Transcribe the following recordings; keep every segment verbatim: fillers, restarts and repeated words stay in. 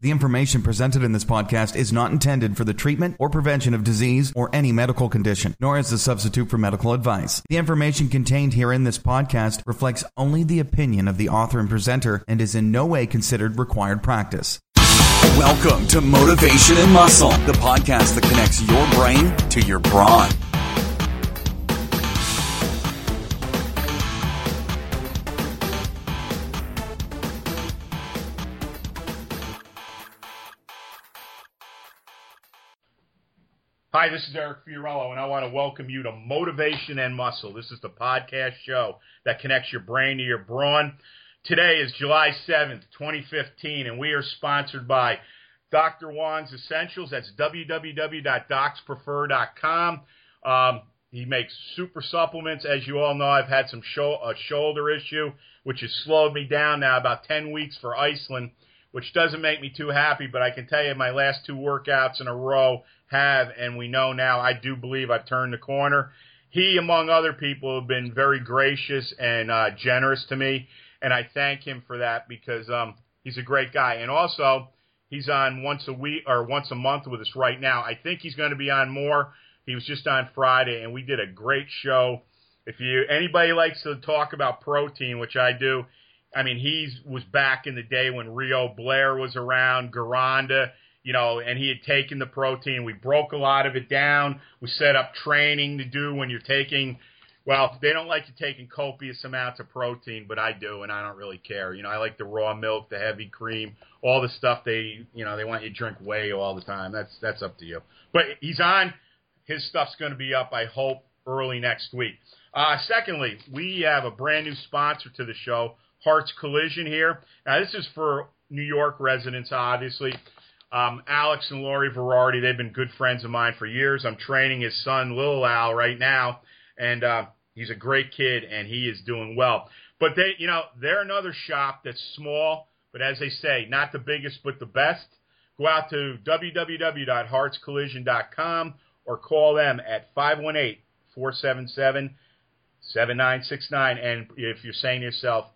The information presented in this podcast is not intended for the treatment or prevention of disease or any medical condition, nor as a substitute for medical advice. The information contained here in this podcast reflects only the opinion of the author and presenter and is in no way considered required practice. Welcome to Motivation and Muscle, the podcast that connects your brain to your brawn. Hi, this is Eric Fiorillo, and I want to welcome you to Motivation and Muscle. This is the podcast show that connects your brain to your brawn. Today is July seventh, twenty fifteen, and we are sponsored by Doctor Juan's Essentials. That's w w w dot docs prefer dot com. Um, he makes super supplements. As you all know, I've had some sho- a shoulder issue, which has slowed me down now about ten weeks for Iceland, which doesn't make me too happy, but I can tell you my last two workouts in a row have, and we know now, I do believe I've turned the corner. He, among other people, have been very gracious and uh, generous to me, and I thank him for that because um, he's a great guy. And also, he's on once a week or once a month with us right now. I think he's going to be on more. He was just on Friday, and we did a great show. If you anybody likes to talk about protein, which I do, I mean, he was back in the day when Rio Blair was around, Garanda, you know, and he had taken the protein. We broke a lot of it down. We set up training to do when you're taking, well, they don't like you taking copious amounts of protein, but I do, and I don't really care. You know, I like the raw milk, the heavy cream, all the stuff they, you know, they want you to drink whey all the time. That's that's up to you. But he's on. His stuff's going to be up, I hope, early next week. Uh, secondly, we have a brand new sponsor to the show, Hearts Collision here. Now, this is for New York residents, obviously. Um, Alex and Lori Verardi, they've been good friends of mine for years. I'm training his son, Lil Al, right now, and uh, he's a great kid, and he is doing well. But they, you know, they're another shop that's small, but as they say, not the biggest, but the best. Go out to w w w dot hearts collision dot com or call them at five one eight, four seven seven, seven nine six nine. And if you're saying to yourself,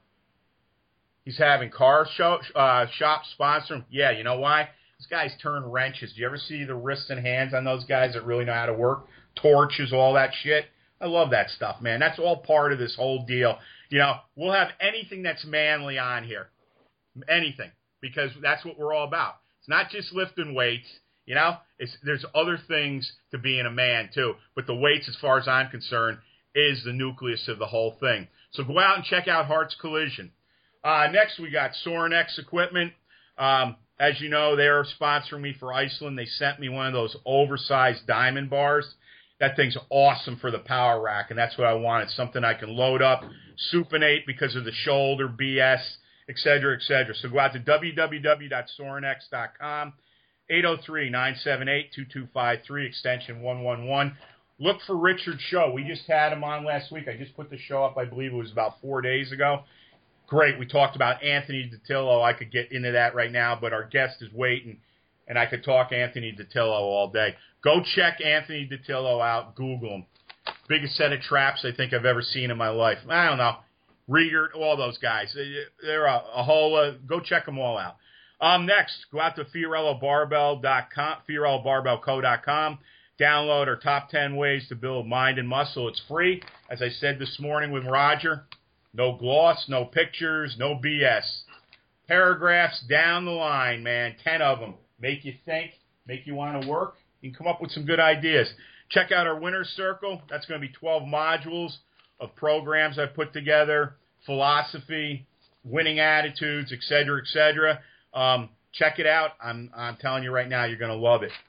he's having car show, uh, shop sponsor him, yeah, you know why? These guys turn wrenches. Do you ever see the wrists and hands on those guys that really know how to work? Torches, all that shit. I love that stuff, man. That's all part of this whole deal. You know, we'll have anything that's manly on here. Anything. Because that's what we're all about. It's not just lifting weights. You know, it's, there's other things to being a man, too. But the weights, as far as I'm concerned, is the nucleus of the whole thing. So go out and check out Hearts Collision. Uh, next, we got Sorinex Equipment. Um, as you know, they're sponsoring me for Iceland. They sent me one of those oversized diamond bars. That thing's awesome for the power rack, and that's what I want. It's something I can load up, supinate because of the shoulder B S, et cetera, et cetera. So go out to w w w dot sorinex dot com, eight oh three, nine seven eight, two two five three, extension one one one. Look for Richard Show. We just had him on last week. I just put the show up, I believe it was about four days ago. Great. We talked about Anthony DiTillo. I could get into that right now, but our guest is waiting, and I could talk Anthony DiTillo all day. Go check Anthony DiTillo out. Google him. Biggest set of traps I think I've ever seen in my life. I don't know. Rieger, all those guys. They're a, a whole, uh, go check them all out. Um, next, go out to Fiorillo Barbell dot com, Fiorillo Barbell Co dot com. Download our top ten ways to build mind and muscle. It's free. As I said this morning with Roger, no gloss, no pictures, no B S. Paragraphs down the line, man, ten of them. Make you think, make you want to work. You can come up with some good ideas. Check out our Winner's Circle. That's going to be twelve modules of programs I've put together, philosophy, winning attitudes, et cetera, et cetera. Um, check it out. I'm, I'm telling you right now, you're going to love it.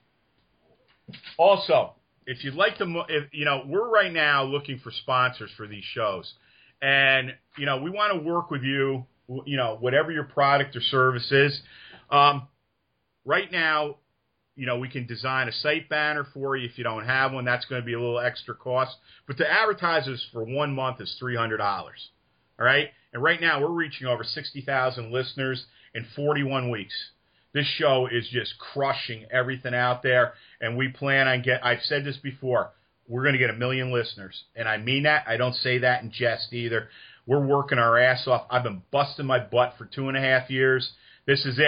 Also, if you'd like to, if, you know, we're right now looking for sponsors for these shows. And, you know, we want to work with you, you know, whatever your product or service is. Um, right now, you know, we can design a site banner for you if you don't have one. That's going to be a little extra cost. But to advertise us for one month is three hundred dollars. All right? And right now we're reaching over sixty thousand listeners in forty-one weeks. This show is just crushing everything out there. And we plan on get. I've said this before. We're going to get a million listeners. And I mean that. I don't say that in jest either. We're working our ass off. I've been busting my butt for two and a half years. This is it.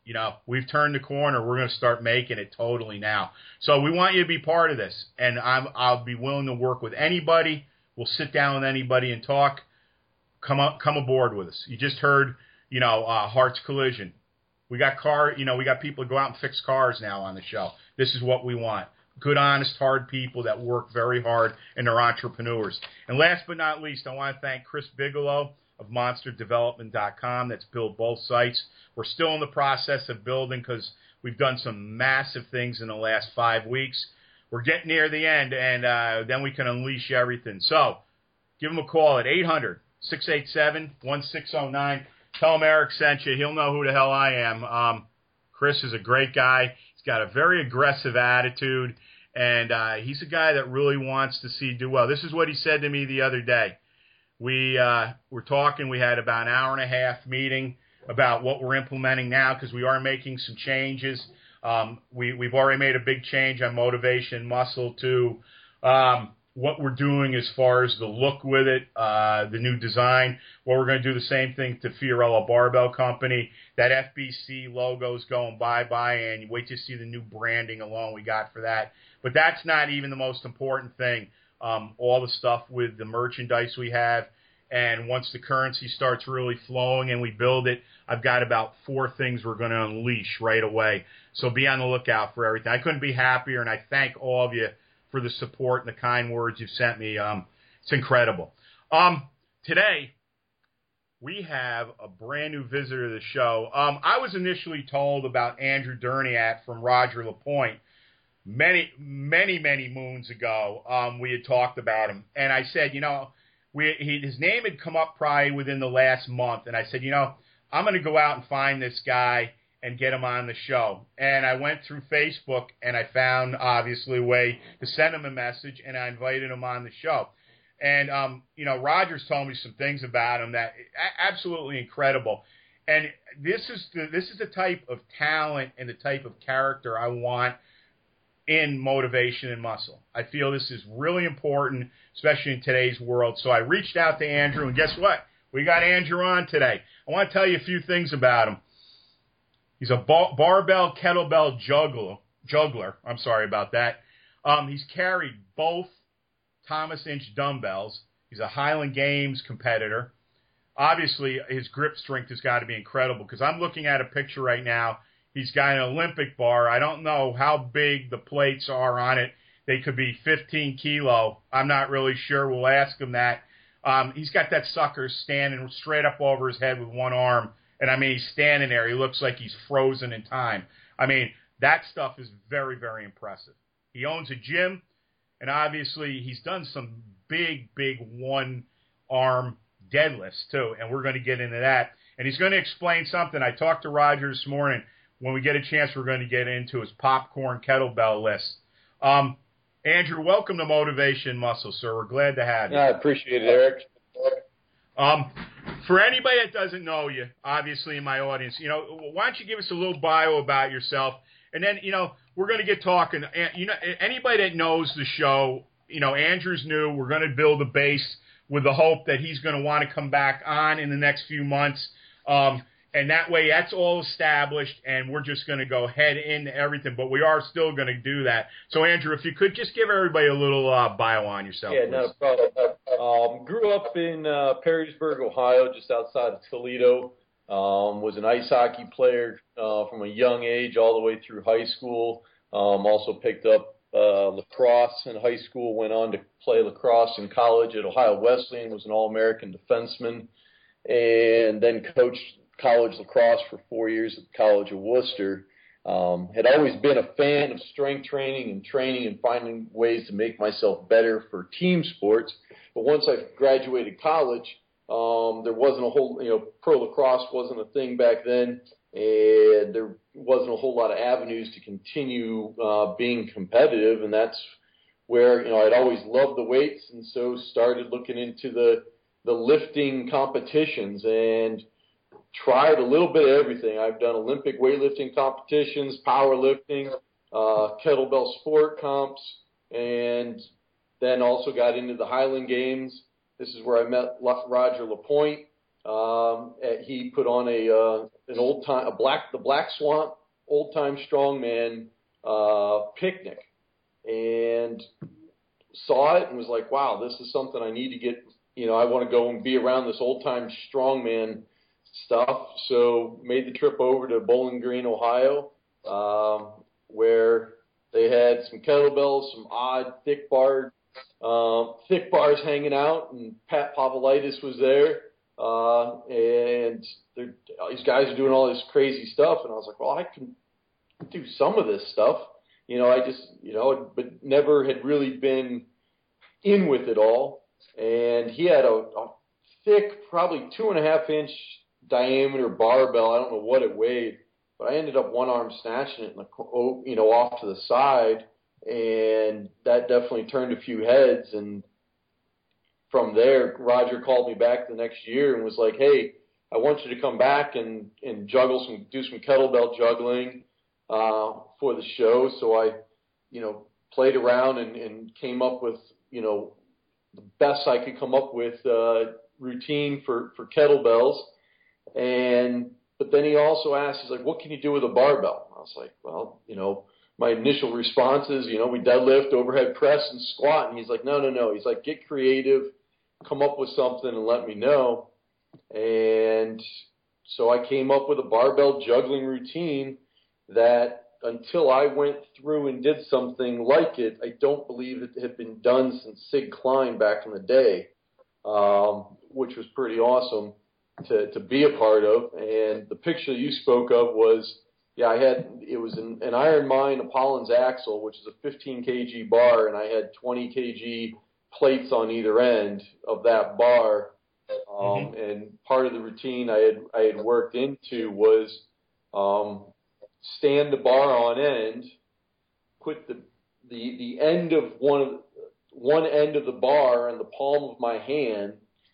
You know, we've turned the corner. We're going to start making it totally now. So we want you to be part of this, and I'm, I'll be willing to work with anybody. We'll sit down with anybody and talk. Come up, come aboard with us. You just heard, you know, uh, Hearts Collision. We got car, you know, we got people to go out and fix cars now on the show. This is what we want. Good, honest, hard people that work very hard and are entrepreneurs. And last but not least, I want to thank Chris Bigelow of monster development dot com that's built both sites. We're still in the process of building because we've done some massive things in the last five weeks. We're getting near the end, and uh, then we can unleash everything. So give him a call at eight hundred, six eight seven, one six zero nine. Tell him Eric sent you. He'll know who the hell I am. Um, Chris is a great guy. He's got a very aggressive attitude, and uh, he's a guy that really wants to see do well. This is what he said to me the other day. We uh, were talking. We had about an hour and a half meeting about what we're implementing now because we are making some changes. Um, we, we've already made a big change on Motivation Muscle to um, what we're doing as far as the look with it, uh, the new design. Well, we're going to do the same thing to Fiorello Barbell Company. That F B C logo's going bye-bye, and you wait to see the new branding alone we got for that. But that's not even the most important thing. Um, all the stuff with the merchandise we have. And once the currency starts really flowing and we build it, I've got about four things we're going to unleash right away. So be on the lookout for everything. I couldn't be happier, and I thank all of you for the support and the kind words you've sent me. Um, it's incredible. Um, today, we have a brand new visitor to the show. Um, I was initially told about Andrew Derniat from Roger LaPointe. Many, many, many moons ago, um, we had talked about him. And I said, you know, we, he, his name had come up probably within the last month. And I said, you know, I'm going to go out and find this guy and get him on the show. And I went through Facebook, and I found, obviously, a way to send him a message, and I invited him on the show. And, um, you know, Roger's told me some things about him that absolutely incredible. And this is the, this is the type of talent and the type of character I want in Motivation and Muscle. I feel this is really important, especially in today's world. So I reached out to Andrew, and guess what? We got Andrew on today. I want to tell you a few things about him. He's a bar- barbell kettlebell juggler. Juggler. I'm sorry about that. Um, he's carried both Thomas Inch dumbbells. He's a Highland Games competitor. Obviously, his grip strength has got to be incredible because I'm looking at a picture right now. He's got an Olympic bar. I don't know how big the plates are on it. They could be fifteen kilo. I'm not really sure. We'll ask him that. Um, he's got that sucker standing straight up over his head with one arm. And, I mean, he's standing there. He looks like he's frozen in time. I mean, that stuff is very, very impressive. He owns a gym, and obviously he's done some big, big one-arm deadlifts, too, and we're going to get into that. And he's going to explain something. I talked to Roger this morning. When we get a chance, we're going to get into his popcorn kettlebell list. Um, Andrew, welcome to Motivation Muscle, sir. We're glad to have you. Yeah, I appreciate it, Eric. Um, for anybody that doesn't know you, obviously in my audience, you know, why don't you give us a little bio about yourself, and then, you know, we're going to get talking. You know, anybody that knows the show, you know, Andrew's new. We're going to build a base with the hope that he's going to want to come back on in the next few months. Um, And that way, that's all established, and we're just going to go head into everything. But we are still going to do that. So, Andrew, if you could just give everybody a little uh, bio on yourself. Yeah, please. not a problem. Um, grew up in uh, Perrysburg, Ohio, just outside of Toledo. Um, was an ice hockey player uh, from a young age all the way through high school. Um, also picked up uh, lacrosse in high school. Went on to play lacrosse in college at Ohio Wesleyan. Was an All-American defenseman, and then coached college lacrosse for four years at the College of Worcester. Um, had always been a fan of strength training and training and finding ways to make myself better for team sports. But once I graduated college, um, there wasn't a whole, you know, pro lacrosse wasn't a thing back then, and there wasn't a whole lot of avenues to continue uh, being competitive. And that's where, you know, I'd always loved the weights, and so started looking into the the lifting competitions and tried a little bit of everything. I've done Olympic weightlifting competitions, powerlifting, uh, kettlebell sport comps, and then also got into the Highland Games. This is where I met Roger LaPointe, um, he put on a uh, an old time a black the Black Swamp old time strongman uh, picnic, and saw it and was like, wow, this is something I need to get. You know, I want to go and be around this old time strongman stuff. So made the trip over to Bowling Green, Ohio, um, where they had some kettlebells, some odd thick bar, uh, thick bars hanging out, and Pat Pavlaitis was there, uh, and these guys are doing all this crazy stuff, and I was like, well, I can do some of this stuff, you know. I just, you know, but never had really been in with it all, and he had a, a thick, probably two and a half inch diameter barbell. I don't know what it weighed, but I ended up one arm snatching it, in the, you know, off to the side, and that definitely turned a few heads. And from there, Roger called me back the next year and was like, "Hey, I want you to come back and and juggle some, do some kettlebell juggling uh, for the show." So I, you know, played around and, and came up with, you know, the best I could come up with uh, routine for for kettlebells. And but then he also asked, he's like, what can you do with a barbell? I was like, well, you know, my initial response is, you know, we deadlift, overhead press, and squat. And he's like, no, no, no. He's like, get creative, come up with something and let me know. And so I came up with a barbell juggling routine that until I went through and did something like it, I don't believe it had been done since Sig Klein back in the day, um, which was pretty awesome to, to be a part of. And the picture you spoke of was, yeah, I had, it was an, an Iron Mine Apollon's axle, which is a fifteen kilogram bar, and I had twenty kilogram plates on either end of that bar. Um, mm-hmm. And part of the routine I had, I had worked into was, um, stand the bar on end, put the, the, the end of one of, one end of the bar in the palm of my hand,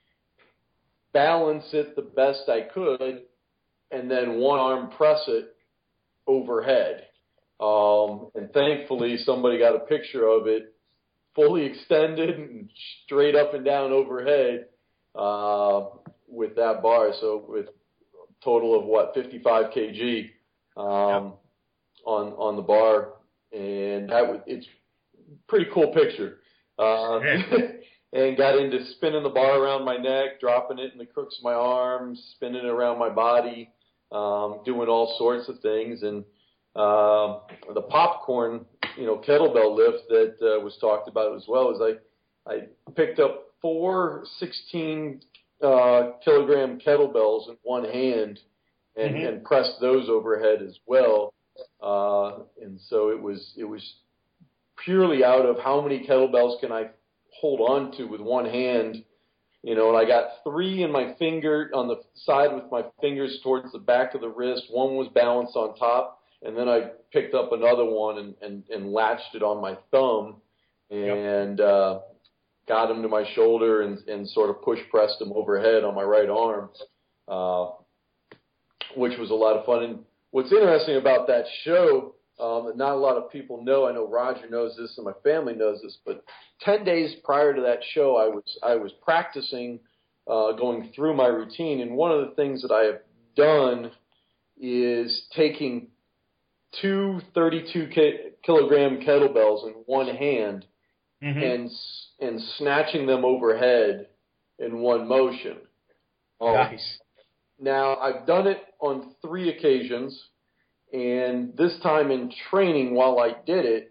balance it the best I could, and then one arm press it overhead. Um, and thankfully somebody got a picture of it fully extended and straight up and down overhead, uh, with that bar. So with a total of what, fifty-five kilograms, um, yep. on, on the bar. And that was, it's a pretty cool picture. Uh, and got into spinning the bar around my neck, dropping it in the crooks of my arms, spinning it around my body, um, doing all sorts of things. And uh, the popcorn, you know, kettlebell lift that uh, was talked about as well, is I, I picked up four sixteen uh, kilogram kettlebells in one hand and, mm-hmm. and pressed those overhead as well. Uh, and so it was it was purely out of how many kettlebells can I hold on to with one hand, you know, and I got three in my finger on the side with my fingers towards the back of the wrist. One was balanced on top, and then I picked up another one and, and, and latched it on my thumb and yep. uh, got him to my shoulder and, and sort of push pressed him overhead on my right arm, uh, which was a lot of fun. And what's interesting about that show, Um, that not a lot of people know, I know Roger knows this and my family knows this, but ten days prior to that show, I was I was practicing uh, going through my routine, and one of the things that I have done is taking two thirty-two kilogram kettlebells in one hand mm-hmm. and and snatching them overhead in one motion. Um, nice. Now, I've done it on three occasions. And this time in training, while I did it,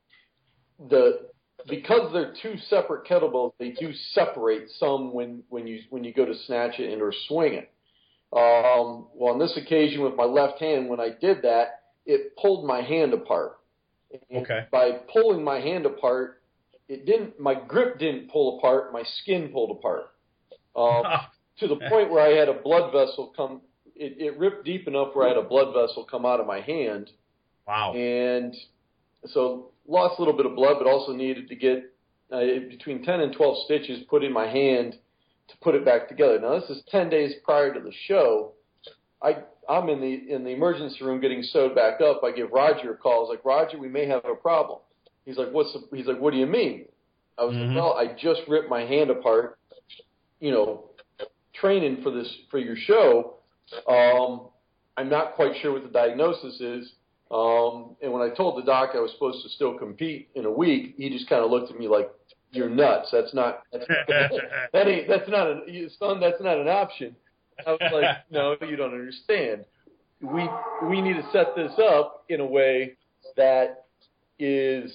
the because they're two separate kettlebells, they do separate some when, when you when you go to snatch it and or swing it. Um, well, on this occasion with my left hand, when I did that, it pulled my hand apart. And okay. By pulling my hand apart, it didn't. My grip didn't pull apart. My skin pulled apart um, to the point where I had a blood vessel come. It, it ripped deep enough where I had a blood vessel come out of my hand. Wow. And so lost a little bit of blood, but also needed to get uh, between ten and twelve stitches put in my hand to put it back together. Now, this is ten days prior to the show. I, I'm in the in the emergency room getting sewed back up. I give Roger a call. I was like, Roger, we may have a problem. He's like, what's the, he's like, what do you mean? I was mm-hmm. like, well, I just ripped my hand apart, you know, training for this for your show. Um, I'm not quite sure what the diagnosis is. Um, and when I told the doc I was supposed to still compete in a week, he just kind of looked at me like, "You're nuts. That's not that's, that ain't that's not an son. That's not an option." I was like, "No, you don't understand. We we need to set this up in a way that is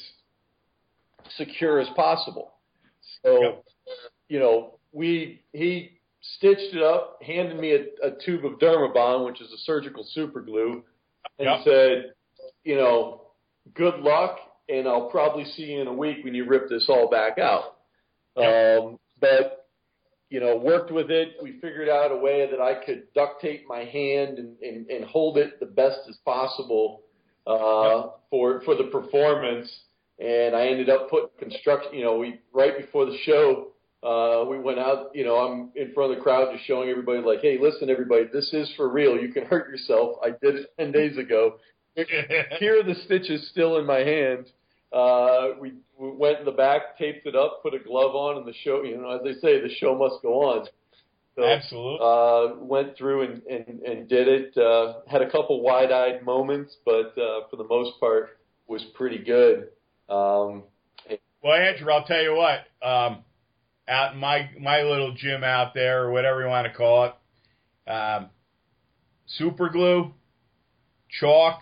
secure as possible." So, yep. you know, we he stitched it up, handed me a, a tube of Dermabond, which is a surgical super glue, and yep. said, you know, good luck, and I'll probably see you in a week when you rip this all back out. Yep. Um, but, you know, worked with it. We figured out a way that I could duct tape my hand and, and, and hold it the best as possible uh, yep. for for the performance. And I ended up putting construction, you know, we right before the show, uh, we went out, you know, I'm in front of the crowd just showing everybody like, hey, listen, everybody, this is for real. You can hurt yourself. I did it ten days ago. Here are the stitches still in my hand. Uh, we, we went in the back, taped it up, put a glove on, and the show, you know, as they say, the show must go on. So, Absolutely. Uh, went through and, and, and did it. Uh, had a couple wide-eyed moments, but uh, for the most part was pretty good. Um, well, Andrew, I'll tell you what. Um, out in my my little gym out there, or whatever you want to call it, um, super glue, chalk,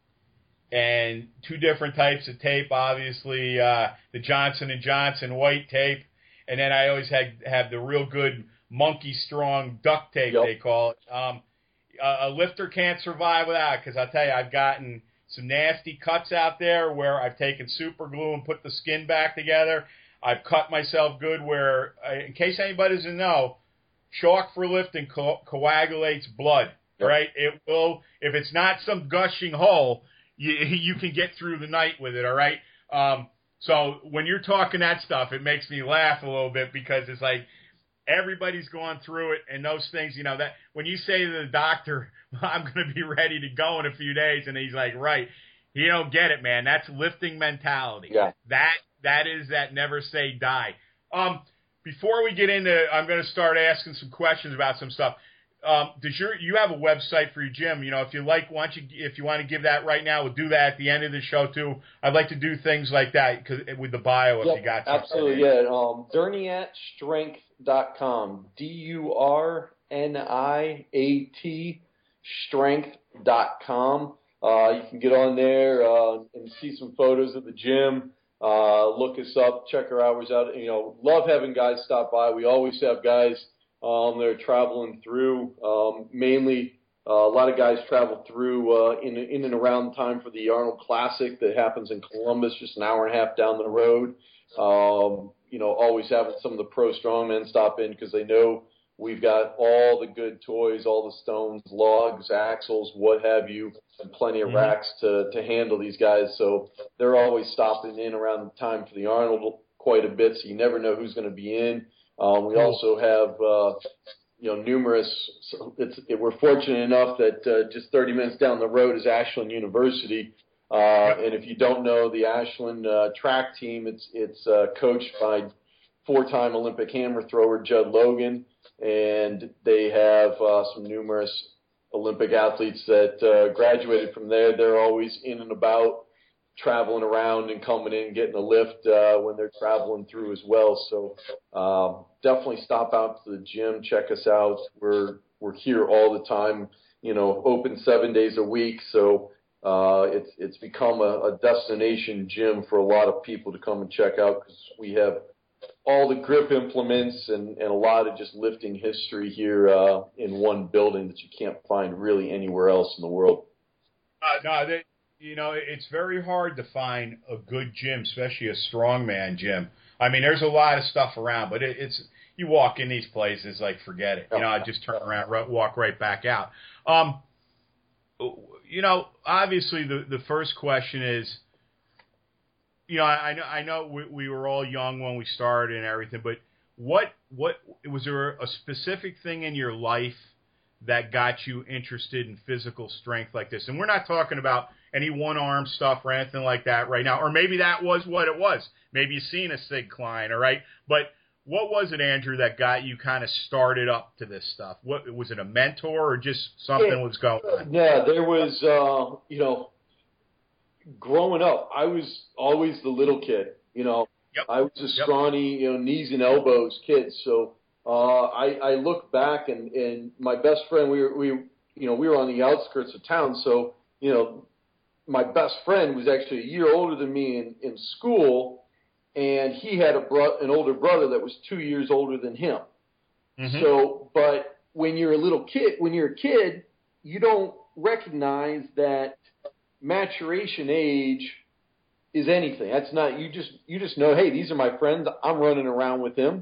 and two different types of tape. Obviously, uh, the Johnson and Johnson white tape, and then I always had have the real good monkey strong duct tape. Yep. They call it. Um, a, a lifter can't survive without, because I'll tell you, I've gotten some nasty cuts out there where I've taken super glue and put the skin back together. I've cut myself good where, in case anybody doesn't know, chalk for lifting co- coagulates blood, yep. right? It will, if it's not some gushing hole, you, you can get through the night with it, all right? Um, so when you're talking that stuff, it makes me laugh a little bit, because it's like everybody's going through it, and those things, you know, that when you say to the doctor, I'm going to be ready to go in a few days, and he's like, right, you don't get it, man. That's lifting mentality. Yeah. That That is that never say die. Um, before we get into, I'm going to start asking some questions about some stuff. Um, does your you have a website for your gym? You know, if you like, why don't you, if you want to give that right now, we'll do that at the end of the show too. I'd like to do things like that, cause with the bio, if yep, you got something. Absolutely, yeah. Um, Durniat Strength dot com, D U R N I A T Strength dot com. Uh, you can get on there uh, and see some photos of the gym. Uh, look us up, check our hours out. You know, love having guys stop by. We always have guys um, that are traveling through. Um, mainly, uh, a lot of guys travel through uh, in in and around time for the Arnold Classic that happens in Columbus, just an hour and a half down the road. Um, you know, always having some of the pro strongmen stop in because they know we've got all the good toys, all the stones, logs, axles, what have you, and plenty of racks to, to handle these guys. So they're always stopping in around the time for the Arnold quite a bit, so you never know who's going to be in. Um, we also have, uh, you know, numerous so – it's, it, we're fortunate enough that uh, just thirty minutes down the road is Ashland University. Uh, and if you don't know the Ashland uh, track team, it's, it's uh, coached by four-time Olympic hammer thrower Judd Logan. And they have uh, some numerous Olympic athletes that uh, graduated from there. They're always in and about, traveling around and coming in, getting a lift uh, when they're traveling through as well. So um, definitely stop out to the gym, check us out. We're we're here all the time, you know, open seven days a week. So uh, it's it's become a, a destination gym for a lot of people to come and check out, because we have all the grip implements and, and a lot of just lifting history here uh, in one building that you can't find really anywhere else in the world. Uh, no, they, you know, it's very hard to find a good gym, especially a strongman gym. I mean, there's a lot of stuff around, but it, it's you walk in these places, like, forget it. You know, I just turn around, walk right back out. Um, you know, obviously the, the first question is, you know, I, I know, I know we, we were all young when we started and everything, but what, what was there a specific thing in your life that got you interested in physical strength like this? And we're not talking about any one-arm stuff or anything like that right now, or maybe that was what it was. Maybe you've seen a Sig Klein, all right? But what was it, Andrew, that got you kind of started up to this stuff? What was it, a mentor or just something yeah, was going on? Yeah, there was, uh, you know, growing up, I was always the little kid. You know, yep. I was a scrawny, you know, knees and elbows kid. So uh, I, I look back, and, and my best friend, we were, we, you know, we were on the outskirts of town. So, you know, my best friend was actually a year older than me in, in school, and he had a bro- an older brother that was two years older than him. Mm-hmm. So, but when you're a little kid, when you're a kid, you don't recognize that maturation age is anything. That's not, you just, you just know, hey, these are my friends. I'm running around with them,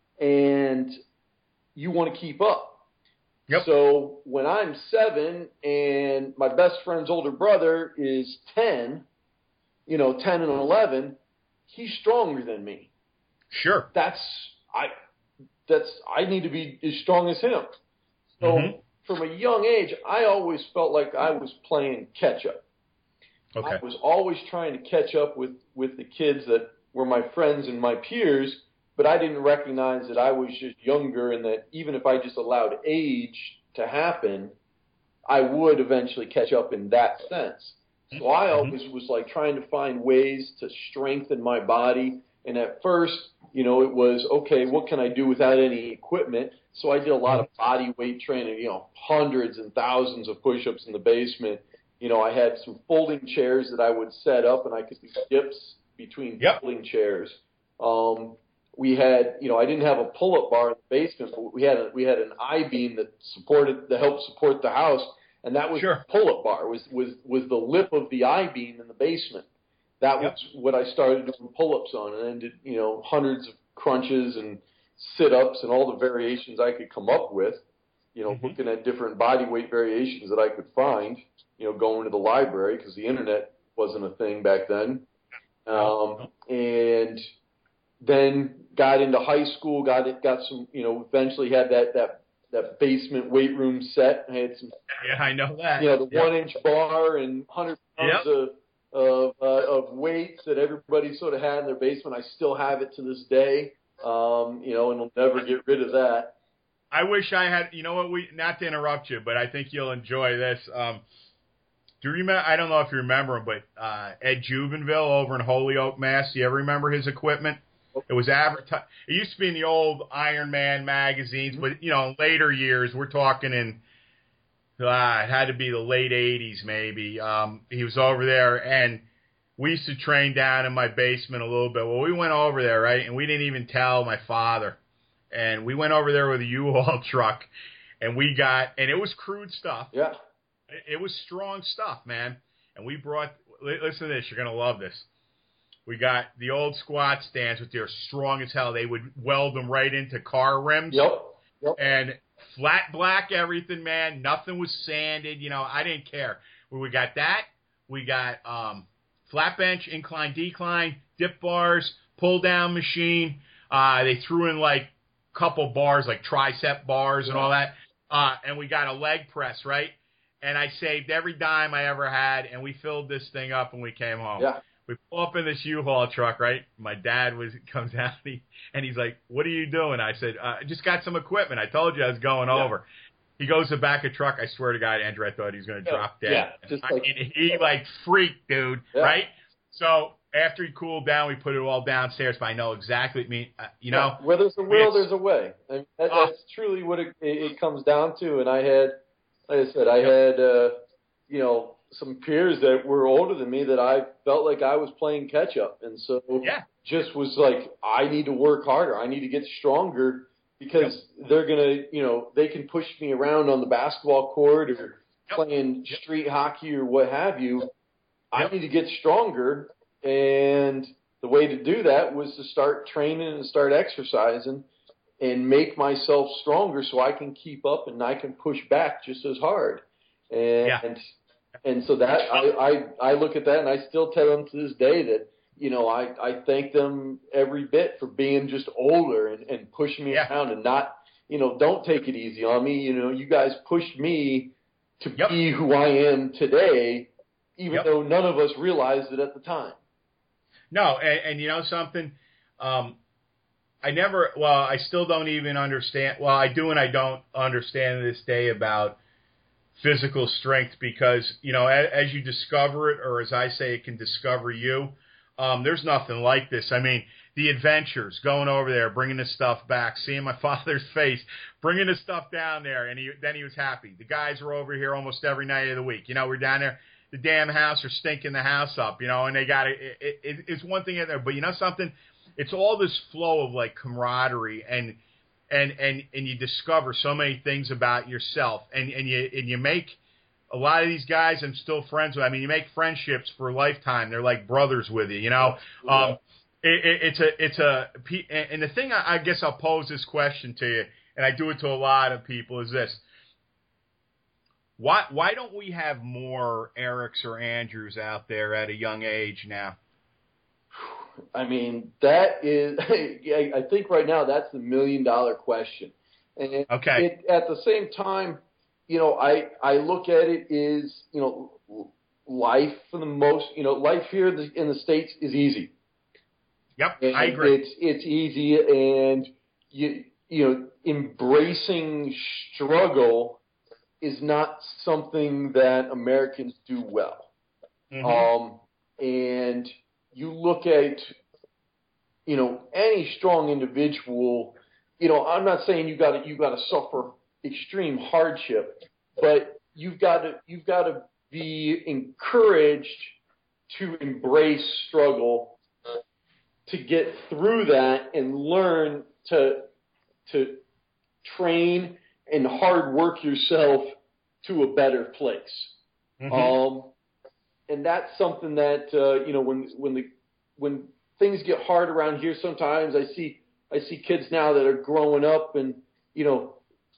and you want to keep up. Yep. So when I'm seven and my best friend's older brother is ten, you know, ten and eleven, he's stronger than me. Sure. That's, I, that's, I need to be as strong as him. So mm-hmm. from a young age, I always felt like I was playing catch up. Okay. I was always trying to catch up with, with the kids that were my friends and my peers, but I didn't recognize that I was just younger, and that even if I just allowed age to happen, I would eventually catch up in that sense. So I always was like trying to find ways to strengthen my body. And at first, you know, it was, okay, what can I do without any equipment? So I did a lot of body weight training, you know, hundreds and thousands of push-ups in the basement. You know, I had some folding chairs that I would set up, and I could do dips between yep. folding chairs. Um, we had, you know, I didn't have a pull-up bar in the basement, but we had a, we had an I-beam that supported, that helped support the house, and that was sure. the pull-up bar, was, was, was the lip of the I-beam in the basement. That yep. was what I started doing pull-ups on, and then did, you know, hundreds of crunches and sit-ups and all the variations I could come up with, you know, mm-hmm. looking at different body weight variations that I could find, you know, going to the library because the internet wasn't a thing back then. Um, and then got into high school, got it, got some, you know, eventually had that, that, that basement weight room set. I had some, yeah, I know that. You know, the yep. one inch bar and one hundred pounds yep. of, of, uh, of weights that everybody sort of had in their basement. I still have it to this day. Um, you know, and we'll never get rid of that. I wish I had, you know what, we, not to interrupt you, but I think you'll enjoy this. Um, do you remember, I don't know if you remember him, but uh, Ed Jubenville over in Holyoke, Mass. Do you ever remember his equipment? It was advertised. It used to be in the old Iron Man magazines, but, you know, in later years, we're talking in, uh, it had to be the late eighties maybe. Um, he was over there, and we used to train down in my basement a little bit. Well, we went over there, right, and we didn't even tell my father. And we went over there with a U-Haul truck, and we got, and it was crude stuff. Yeah. It, it was strong stuff, man. And we brought, listen to this, you're going to love this. We got the old squat stands, which they're strong as hell. They would weld them right into car rims. Yep. Yep. And flat black everything, man. Nothing was sanded. You know, I didn't care. We got that. We got um, flat bench, incline, decline, dip bars, pull down machine. Uh, they threw in like a couple bars, like tricep bars and all that. Uh, and we got a leg press, right? And I saved every dime I ever had, and we filled this thing up when we came home. Yeah. We pull up in this U-Haul truck, right? My dad was comes out, and he's like, "What are you doing?" I said, uh, "I just got some equipment. I told you I was going yeah. over." He goes to the back of the truck. I swear to God, Andrew, I thought he was going to yeah. drop dead. Yeah, just I like, mean, he like freaked, dude, yeah. right? So after he cooled down, we put it all downstairs. But I know exactly what I mean. Uh, you know, yeah. Where there's a will, there's a way. I mean, that, uh, that's truly what it, it comes down to. And I had, like I said, I had, uh, you know, some peers that were older than me that I felt like I was playing catch up. And so yeah. just was like, I need to work harder. I need to get stronger because yep. they're going to, you know, they can push me around on the basketball court or yep. playing yep. street hockey or what have you. Yep. I need to get stronger. And the way to do that was to start training and start exercising and make myself stronger so I can keep up and I can push back just as hard. And, yeah. And so that I, I, I look at that and I still tell them to this day that, you know, I, I thank them every bit for being just older and, and pushing me yeah. around and not, you know, don't take it easy on me. You know, you guys pushed me to yep. be who I am today, even yep. though none of us realized it at the time. No, and, and you know something? Um, I never, well, I still don't even understand. Well, I do and I don't understand to this day about physical strength because, you know, as, as you discover it, or as I say, it can discover you, um, there's nothing like this. I mean, the adventures, going over there, bringing the stuff back, seeing my father's face, bringing the stuff down there, and he, then he was happy. The guys were over here almost every night of the week. You know, we're down there. The damn house are stinking the house up, you know, and they got it, it, it. It's one thing in there, but you know something? It's all this flow of like camaraderie, and and and and you discover so many things about yourself, and and you and you make a lot of these guys I'm still friends with. I mean, you make friendships for a lifetime. They're like brothers with you, you know. Um, it, it, it's a it's a and the thing I, I guess I'll pose this question to you, and I do it to a lot of people, is this. Why why don't we have more Erics or Andrews out there at a young age now? I mean, that is, I think right now that's the million dollar question. And okay. It, at the same time, you know, I, I look at it is, you know, life for the most, you know, life here in the, in the States is easy. Yep, and I agree. It's, it's easy, and you, you know, embracing struggle is not something that Americans do well. Mm-hmm. Um, and you look at, you know, any strong individual, you know, I'm not saying you got to, you got to suffer extreme hardship, but you've got to, you've got to be encouraged to embrace struggle, to get through that and learn to, to train and hard work yourself to a better place. Mm-hmm. Um, and that's something that, uh, you know, when, when the, when things get hard around here, sometimes I see, I see kids now that are growing up, and, you know,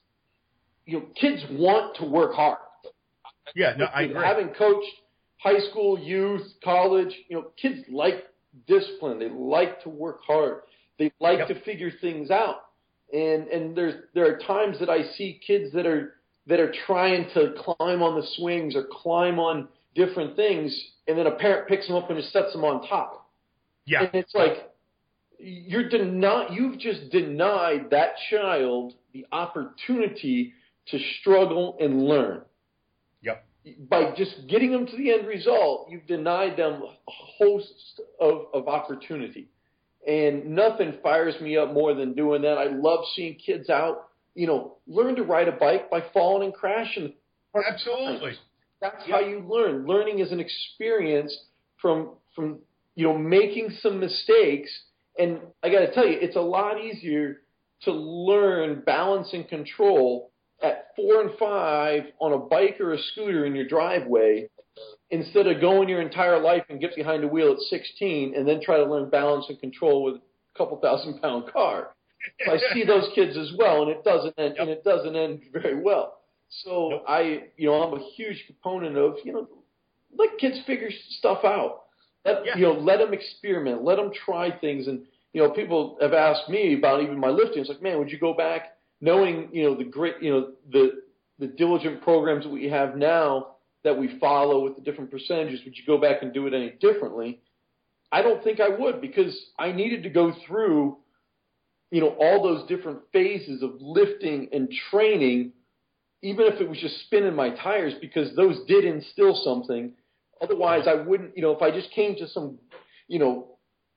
you know, kids want to work hard. Yeah, no, I agree. Having coached high school, youth, college, you know, kids like discipline. They like to work hard. They like yep. to figure things out. And, and there's, there are times that I see kids that are, that are trying to climb on the swings or climb on different things, and then a parent picks them up and just sets them on top. Yeah. And it's like, you're deni- you've just denied that child the opportunity to struggle and learn. Yep. By just getting them to the end result, you've denied them a host of, of opportunity. And nothing fires me up more than doing that. I love seeing kids out, you know, learn to ride a bike by falling and crashing. Absolutely. That's yep. how you learn. Learning is an experience from, from, you know, making some mistakes. And I got to tell you, it's a lot easier to learn balance and control at four and five on a bike or a scooter in your driveway, instead of going your entire life and get behind the wheel at sixteen and then try to learn balance and control with a couple thousand pound car. So I see those kids as well, and it doesn't end, yep. and it doesn't end very well. So yep. I, you know, I'm a huge proponent of, you know, let kids figure stuff out. Let, yeah. you know, let them experiment. Let them try things. And, you know, people have asked me about even my lifting. It's like, man, would you go back knowing, you know, the great, you know, the, the diligent programs that we have now that we follow with the different percentages, would you go back and do it any differently? I don't think I would, because I needed to go through, you know, all those different phases of lifting and training, even if it was just spinning my tires, because those did instill something. Otherwise, I wouldn't, you know, if I just came to some, you know,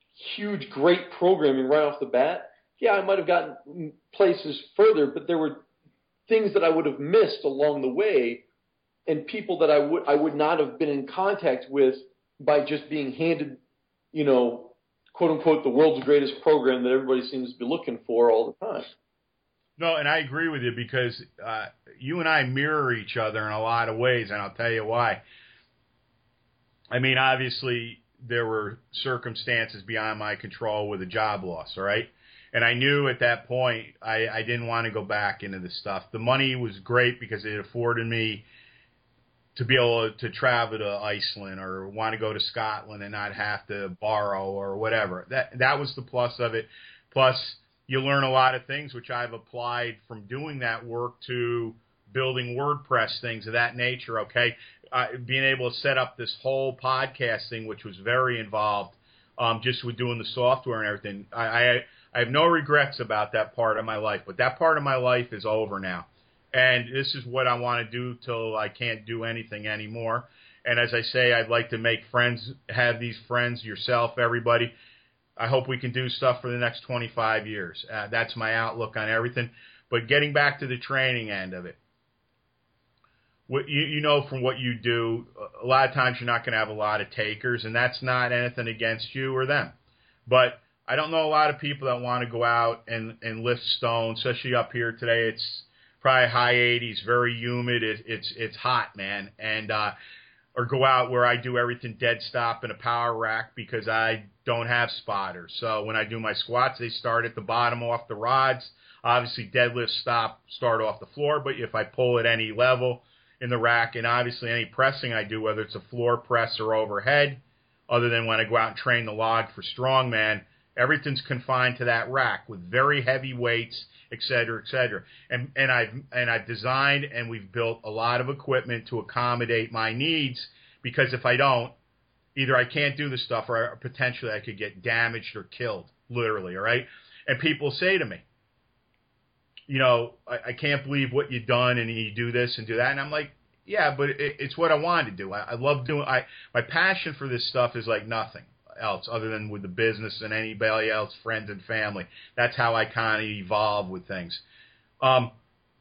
huge, great programming right off the bat, yeah, I might have gotten places further, but there were things that I would have missed along the way, and people that I would I would not have been in contact with by just being handed, you know, quote unquote, the world's greatest program that everybody seems to be looking for all the time. No, and I agree with you, because uh, you and I mirror each other in a lot of ways, and I'll tell you why. I mean, obviously, there were circumstances beyond my control with a job loss, all right? And I knew at that point I, I didn't want to go back into this stuff. The money was great because it afforded me to be able to travel to Iceland or want to go to Scotland and not have to borrow or whatever. That that was the plus of it. Plus, you learn a lot of things, which I've applied from doing that work to building WordPress, things of that nature, okay? Uh, being able to set up this whole podcasting, which was very involved, um, just with doing the software and everything. I, I I have no regrets about that part of my life, but that part of my life is over now. And this is what I want to do till I can't do anything anymore. And as I say, I'd like to make friends, have these friends, yourself, everybody. I hope we can do stuff for the next twenty-five years. Uh, that's my outlook on everything. But getting back to the training end of it, what you, you know from what you do, a lot of times you're not going to have a lot of takers, and that's not anything against you or them. But I don't know a lot of people that want to go out and, and lift stones, especially up here today. It's probably high eighties, very humid. It, it's it's hot, man. And uh, or go out where I do everything dead stop in a power rack because I don't have spotters. So when I do my squats, they start at the bottom off the rods. Obviously, deadlifts stop, start off the floor. But if I pull at any level in the rack, and obviously any pressing I do, whether it's a floor press or overhead, other than when I go out and train the log for strongman, everything's confined to that rack with very heavy weights, et cetera, et cetera. And, and, I've, and I've designed and we've built a lot of equipment to accommodate my needs, because if I don't, either I can't do the stuff or potentially I could get damaged or killed, literally, all right? And people say to me, you know, I, I can't believe what you've done and you do this and do that. And I'm like, yeah, but it, it's what I wanted to do. I, I love doing I my passion for this stuff is like nothing else other than with the business and anybody else, friends and family. That's how I kind of evolve with things. Um,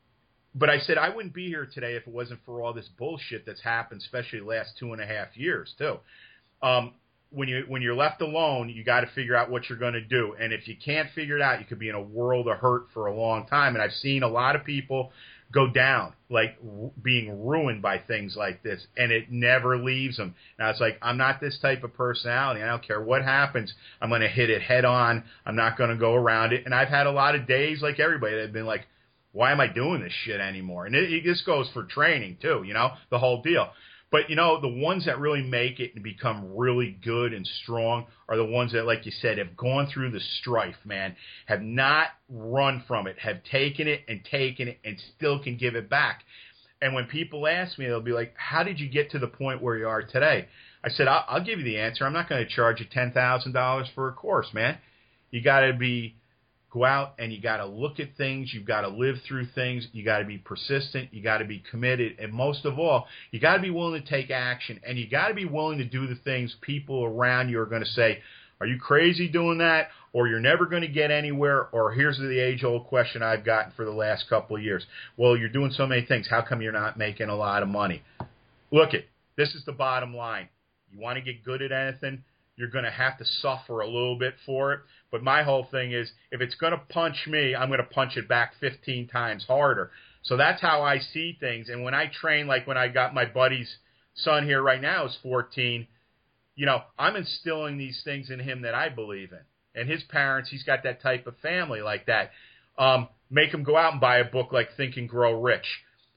but I said I wouldn't be here today if it wasn't for all this bullshit that's happened, especially the last two and a half years too. Um, when you when you're left alone, you got to figure out what you're going to do. And if you can't figure it out, you could be in a world of hurt for a long time. And I've seen a lot of people go down, like r- being ruined by things like this, and it never leaves them. Now it's like, I'm not this type of personality. I don't care what happens. I'm going to hit it head on. I'm not going to go around it. And I've had a lot of days like everybody that have been like, why am I doing this shit anymore? And it, it this goes for training too, you know, the whole deal. But, you know, the ones that really make it and become really good and strong are the ones that, like you said, have gone through the strife, man, have not run from it, have taken it and taken it and still can give it back. And when people ask me, they'll be like, how did you get to the point where you are today? I said, I'll, I'll give you the answer. I'm not going to charge you ten thousand dollars for a course, man. You got to be go out and you got to look at things. You've got to live through things. You got to be persistent. You got to be committed. And most of all, you got to be willing to take action. And you got to be willing to do the things people around you are going to say, are you crazy doing that? Or you're never going to get anywhere? Or here's the age-old question I've gotten for the last couple of years. Well, you're doing so many things. How come you're not making a lot of money? Look it. This is the bottom line. You want to get good at anything, you're going to have to suffer a little bit for it. But my whole thing is, if it's going to punch me, I'm going to punch it back fifteen times harder. So that's how I see things. And when I train, like when I got my buddy's son here right now is fourteen, you know, I'm instilling these things in him that I believe in. And his parents, he's got that type of family like that. Um, make him go out and buy a book like Think and Grow Rich.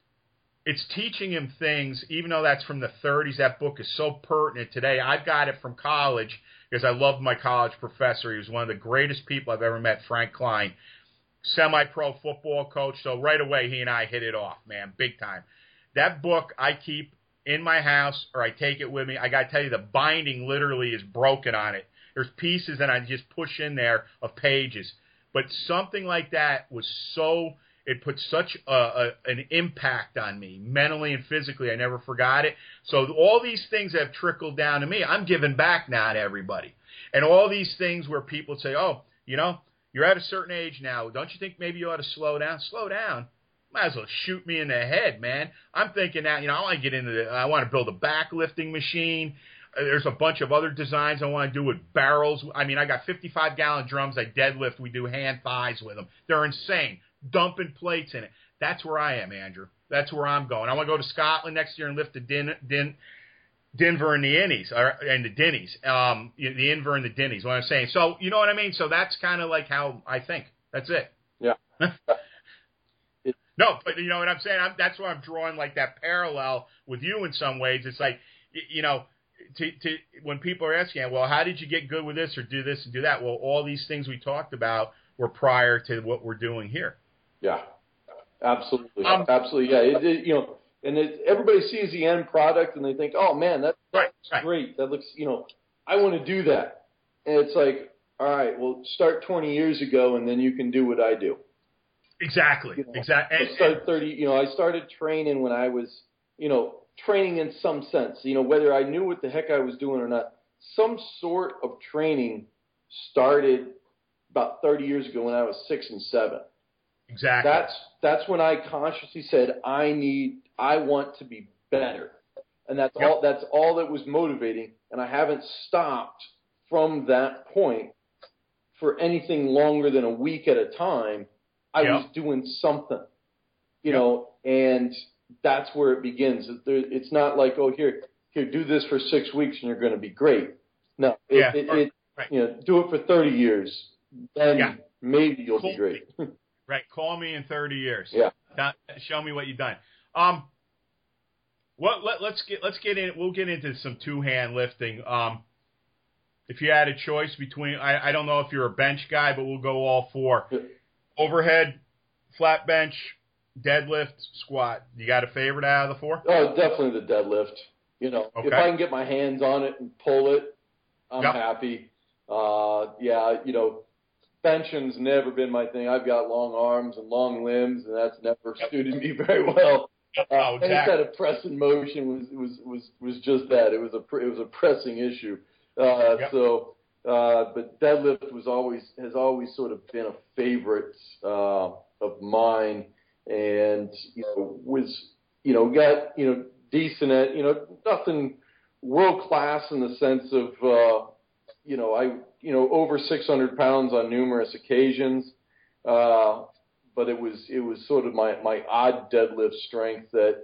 It's teaching him things, even though that's from the thirties. That book is so pertinent today. I've got it from college because I loved my college professor. He was one of the greatest people I've ever met, Frank Klein, semi-pro football coach. So right away, he and I hit it off, man, big time. That book I keep in my house or I take it with me. I got to tell you, the binding literally is broken on it. There's pieces that I just push in there of pages. But something like that was so... It put such a, a, an impact on me, mentally and physically. I never forgot it. So all these things have trickled down to me. I'm giving back now to everybody. And all these things where people say, oh, you know, you're at a certain age now. Don't you think maybe you ought to slow down? Slow down? Might as well shoot me in the head, man. I'm thinking now, you know, I want to get into the, I want to build a backlifting machine. There's a bunch of other designs I want to do with barrels. I mean, I got fifty-five gallon drums I deadlift. We do hand thighs with them. They're insane. Dumping plates in it. That's where I am, Andrew. That's where I'm going. I want to go to Scotland next year and lift the Din, Din, Denver and the Innies, or, and the Dinnies, um, the Inver and the Dinnies, what I'm saying. So, you know what I mean? So that's kind of like how I think. That's it. Yeah. No, but you know what I'm saying? I'm, that's why I'm drawing like that parallel with you in some ways. It's like, you know, to, to when people are asking, well, how did you get good with this or do this and do that? Well, all these things we talked about were prior to what we're doing here. Yeah, absolutely, um, absolutely. Yeah, it, it, you know, and it, everybody sees the end product and they think, oh man, that, that's right, right. great. That looks, you know, I want to do that. And it's like, all right, well, start twenty years ago, and then you can do what I do. Exactly. You know, exactly. I started thirty. You know, I started training when I was, you know, training in some sense. You know, whether I knew what the heck I was doing or not, some sort of training started about thirty years ago when I was six and seven. Exactly. That's that's when I consciously said I need, I want to be better, and that's yep. all. That's all that was motivating, and I haven't stopped from that point for anything longer than a week at a time. I yep. was doing something, you yep. know, and that's where it begins. It's not like, oh, here, here, do this for six weeks and you're going to be great. No, it, yeah, it, or, it right. you know, do it for thirty years, then yeah. maybe you'll Call be great. Me. Right, call me in thirty years. Yeah, now, show me what you've done. Um, what let, let's get let's get in. We'll get into some two hand lifting. Um, if you had a choice between, I, I don't know if you're a bench guy, but we'll go all four. Yeah. Overhead, flat bench, deadlift, squat. You got a favorite out of the four? Oh, definitely the deadlift. You know, okay. if I can get my hands on it and pull it, I'm yep. happy. Uh, yeah, you know, benching's never been my thing. I've got long arms and long limbs, and that's never yep. suited me very well. Yep. Uh, oh, exactly. Any kind of press in motion was was was was just that. It was a it was a pressing issue. Uh, yep. So. Uh, but deadlift was always has always sort of been a favorite uh, of mine, and you know was you know got you know decent at you know nothing world class in the sense of uh, you know I you know over six hundred pounds on numerous occasions, uh, but it was it was sort of my, my odd deadlift strength that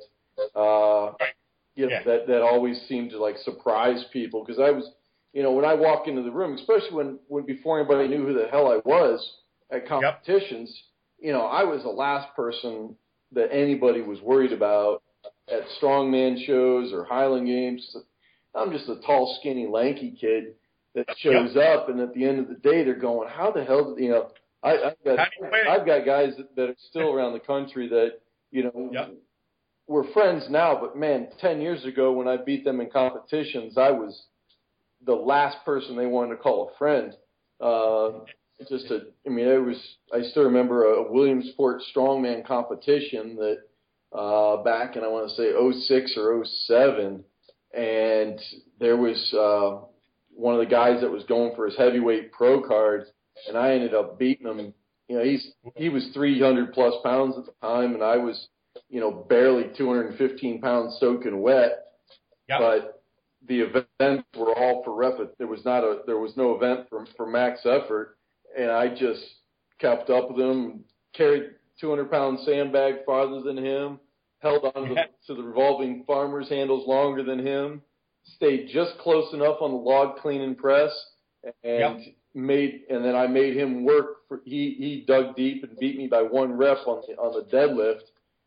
uh, you know, yeah. that that always seemed to like surprise people because I was. You know, when I walk into the room, especially when, when before anybody knew who the hell I was at competitions, yep. you know, I was the last person that anybody was worried about at strongman shows or Highland Games. I'm just a tall, skinny, lanky kid that shows yep. up, and at the end of the day, they're going, "How the hell?" Did, you know, I, I've got I've got guys that, that are still around the country that you know yep. we're friends now, but man, ten years ago when I beat them in competitions, I was the last person they wanted to call a friend. Uh, just a, I mean, it was, I still remember a Williamsport strongman competition that, uh, back in, I want to say oh six or oh seven. And there was, uh, one of the guys that was going for his heavyweight pro card, and I ended up beating him. You know, he's, he was three hundred plus pounds at the time, and I was, you know, barely two hundred fifteen pounds soaking wet. Yep. But the events were all for rep. There was not a, there was no event for, for max effort. And I just kept up with him, carried two hundred pound sandbag farther than him, held on to the, to the revolving farmer's handles longer than him, stayed just close enough on the log clean and press, and yep. made, and then I made him work for, he, he dug deep and beat me by one rep on the, on the deadlift.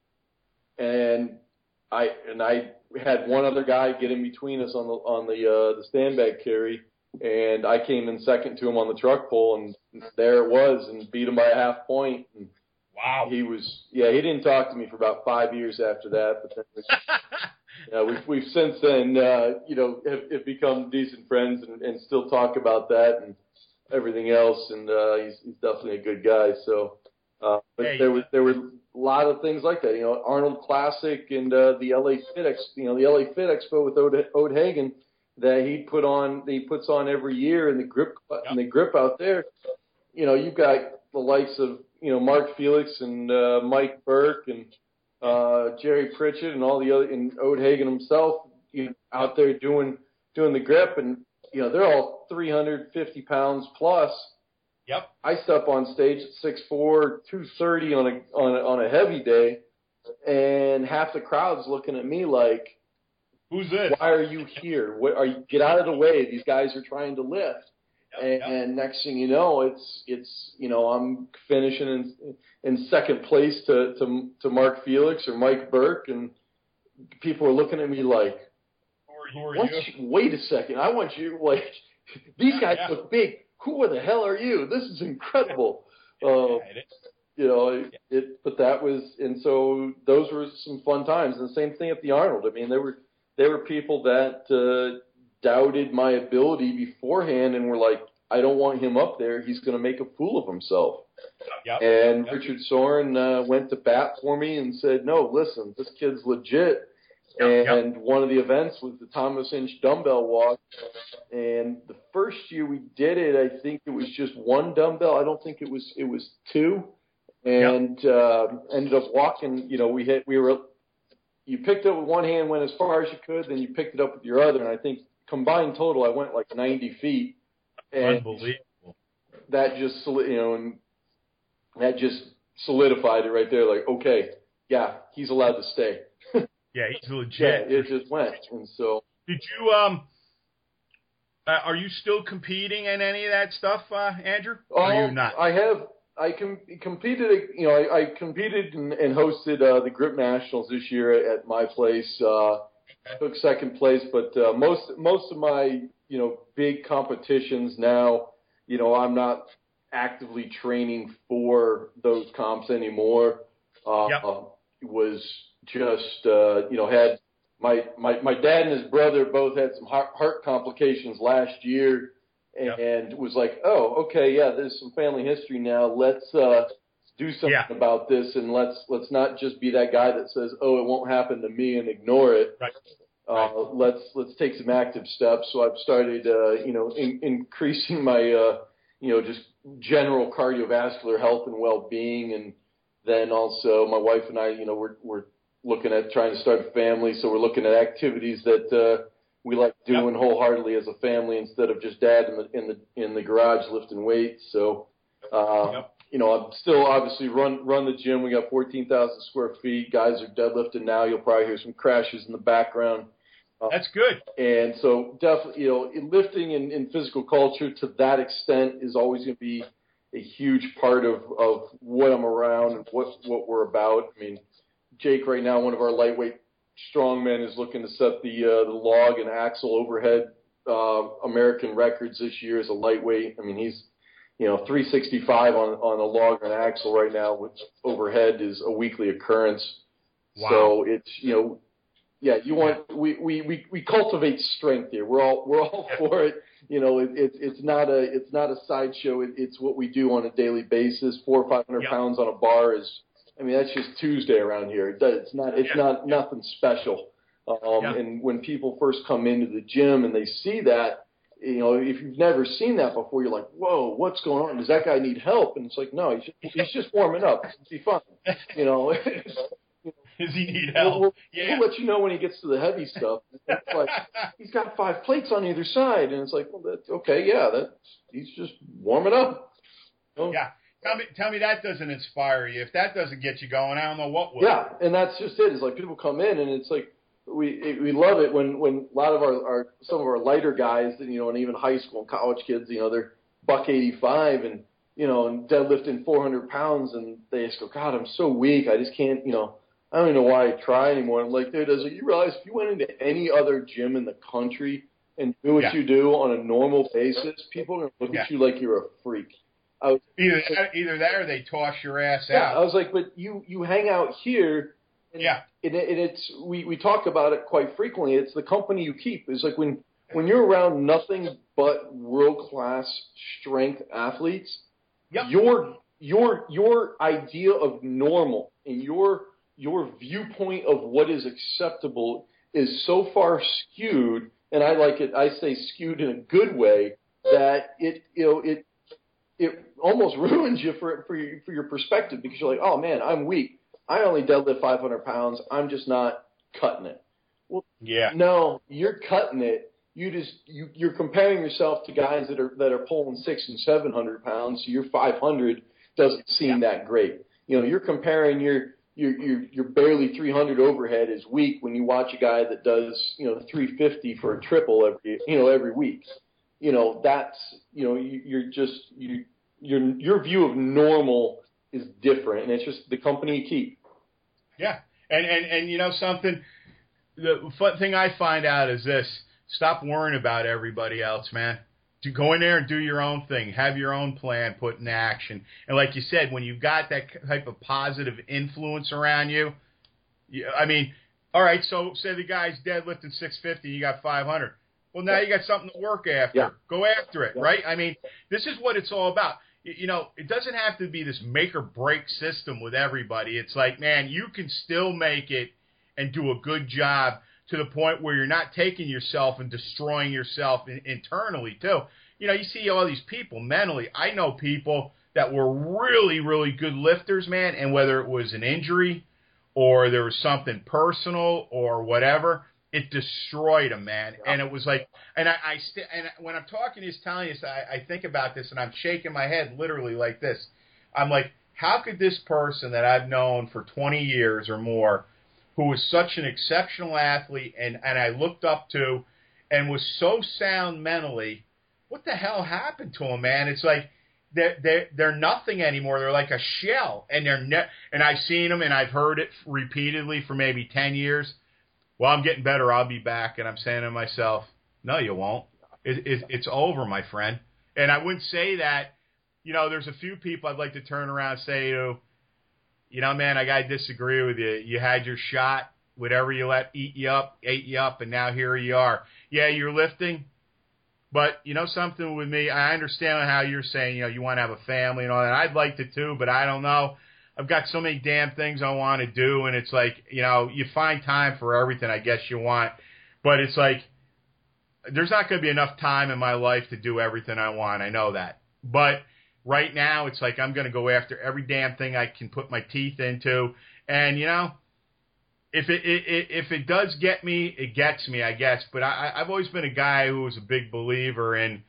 And I, and I, we had one other guy get in between us on the on the uh, the sandbag carry, and I came in second to him on the truck pull, and there it was, and beat him by a half point. And wow. He was, yeah, he didn't talk to me for about five years after that, but then we, you know, we've we've since then, uh, you know, have, have become decent friends and, and still talk about that and everything else, and uh, he's he's definitely a good guy. So, uh, but hey, there was there were. A lot of things like that, you know, Arnold Classic and uh, the L A Fit Expo, you know, the L A Fit Expo with Ode, Ode Hagen that he put on, he puts on every year, and the grip, yep. and the grip out there, you know, you've got the likes of, you know, Mark Felix and uh, Mike Burke and uh, Jerry Pritchett and all the other, and Ode Hagen himself, you know, out there doing doing the grip, and you know, they're all three hundred fifty pounds plus. Yep. I step on stage at six four, two thirty on a on a, on a heavy day, and half the crowd's looking at me like, "Who's this? Why are you here? What are you? Get out of the way! These guys are trying to lift." Yep, and, yep. and next thing you know, it's it's you know I'm finishing in in second place to to to Mark Felix or Mike Burke, and people are looking at me like, "Who are you?" you wait a second, I want you like these yeah, guys yeah. look big. Who the hell are you? This is incredible. Uh, you know, it, it, but that was, and so those were some fun times. And the same thing at the Arnold. I mean, there were, there were people that uh, doubted my ability beforehand and were like, I don't want him up there. He's going to make a fool of himself. Yep. And Yep. Richard Soren uh, went to bat for me and said, no, listen, this kid's legit. Yep. And Yep. one of the events was the Thomas Inch dumbbell walk. And the first year we did it, I think it was just one dumbbell. I don't think it was it was two. And yep. uh, ended up walking. You know, we hit. We were. You picked it with one hand, went as far as you could, then you picked it up with your other. And I think combined total, I went like ninety feet. And unbelievable. That just, you know, and that just solidified it right there. Like, okay, yeah, he's allowed to stay. Yeah, he's legit. Yeah, it just went. And so, did you um? Uh, are you still competing in any of that stuff, uh, Andrew? Or um, are you not? I have. I com- competed. You know, I, I competed and, and hosted uh, the Grip Nationals this year at my place. Uh, took second place, but uh, most most of my you know big competitions now, you know, I'm not actively training for those comps anymore. Uh, yep. uh, was just uh, you know had my, my my dad and his brother both had some heart, heart complications last year, and, yep. and was like, oh, okay, yeah, there's some family history now. Let's uh, do something yeah. about this, and let's let's not just be that guy that says, oh, it won't happen to me and ignore it. Right. Uh, right. Let's let's take some active steps. So I've started, uh, you know, in, increasing my, uh, you know, just general cardiovascular health and well-being, and then also my wife and I, you know, we're we're looking at trying to start a family, so we're looking at activities that uh, we like doing yep. wholeheartedly as a family instead of just dad in the in the in the garage lifting weights. So, uh, yep. you know, I'm still obviously run run the gym. We got fourteen thousand square feet. Guys are deadlifting now. You'll probably hear some crashes in the background. Uh, That's good. And so definitely, you know, in lifting and in physical culture to that extent is always going to be a huge part of, of what I'm around and what what we're about. I mean, Jake right now, one of our lightweight strongmen, is looking to set the uh, the log and axle overhead uh, American records this year as a lightweight. I mean, he's, you know, three sixty-five on, on a log and axle right now, which overhead is a weekly occurrence. Wow. So it's, you know, yeah, you want, we, we, we, we cultivate strength here. We're all, we're all for it. You know, it, it, it's not a, it's not a sideshow. It, it's what we do on a daily basis. Four or five hundred yep. pounds on a bar is, I mean, that's just Tuesday around here. It does, it's not, it's yeah. not nothing special. Um, yeah. And when people first come into the gym and they see that, you know, if you've never seen that before, you're like, whoa, what's going on? Does that guy need help? And it's like, no, he's just, he's just warming up. It'll be fun. You know, does he need help? We'll, we'll, yeah. we'll let you know when he gets to the heavy stuff. It's like, he's got five plates on either side. And it's like, well, that's okay. Yeah, that he's just warming up. Oh. Yeah. Tell me, tell me that doesn't inspire you. If that doesn't get you going, I don't know what will. Yeah, and that's just it. It's like people come in, and it's like we we love it when, when a lot of our, our some of our lighter guys, you know, and even high school and college kids, you know, they're buck eighty-five and you know, and deadlifting four hundred pounds, and they just go, God, I'm so weak. I just can't, you know, I don't even know why I try anymore. I'm like, dude, does it, you realize if you went into any other gym in the country and do what yeah. you do on a normal basis, people are going to look yeah. at you like you're a freak. I was, either that, either that or they toss your ass yeah, out. I was like, but you, you hang out here. And, yeah. And, it, and it's we, we talk about it quite frequently. It's the company you keep. It's like when, when you're around nothing but world-class strength athletes, yep. your your your idea of normal and your your viewpoint of what is acceptable is so far skewed, and I like it. I say skewed in a good way, that it you know it it almost ruins you for for your, for your perspective, because you're like, oh man, I'm weak. I only deadlift five hundred pounds. I'm just not cutting it. Well, yeah. No, you're cutting it. You just you, you're comparing yourself to guys that are that are pulling six and seven hundred pounds. So your five hundred doesn't seem yeah. that great. You know, you're comparing your your your, your barely three hundred overhead is weak when you watch a guy that does you know three fifty for a triple every you know every week. You know that's you know you, you're just you your your view of normal is different, and it's just the company you keep. Yeah, and and and you know something, the fun thing I find out is this: stop worrying about everybody else, man. To go in there and do your own thing, have your own plan, put in action. And like you said, when you've got that type of positive influence around you, you I mean, all right, so say the guy's deadlifting six fifty, you got five hundred. Well, now you got something to work after. Yeah. Go after it, Yeah. right? I mean, this is what it's all about. You, you know, it doesn't have to be this make or break system with everybody. It's like, man, you can still make it and do a good job to the point where you're not taking yourself and destroying yourself in, internally, too. You know, you see all these people mentally. I know people that were really, really good lifters, man, and whether it was an injury or there was something personal or whatever, it destroyed them, man. Yeah. And it was like, and I, I st- and when I'm talking to this, telling you, I, I think about this, and I'm shaking my head literally like this. I'm like, how could this person that I've known for twenty years or more, who was such an exceptional athlete and, and I looked up to and was so sound mentally, what the hell happened to him, man? It's like they're, they're, they're nothing anymore. They're like a shell. And they're ne- and I've seen them, and I've heard it repeatedly for maybe ten years. Well, I'm getting better. I'll be back. And I'm saying to myself, no, you won't. It, it, it's over, my friend. And I wouldn't say that. You know, there's a few people I'd like to turn around and say to, you know, man, I got to disagree with you. You had your shot. Whatever you let eat you up, ate you up, and now here you are. Yeah, you're lifting. But, you know, something with me, I understand how you're saying, you know, you want to have a family and all that. I'd like to too, but I don't know. I've got so many damn things I want to do, and it's like, you know, you find time for everything I guess you want. But it's like, there's not going to be enough time in my life to do everything I want. I know that. But right now, it's like I'm going to go after every damn thing I can put my teeth into. And, you know, if it, it if it does get me, it gets me, I guess. But I, I've always been a guy who was a big believer in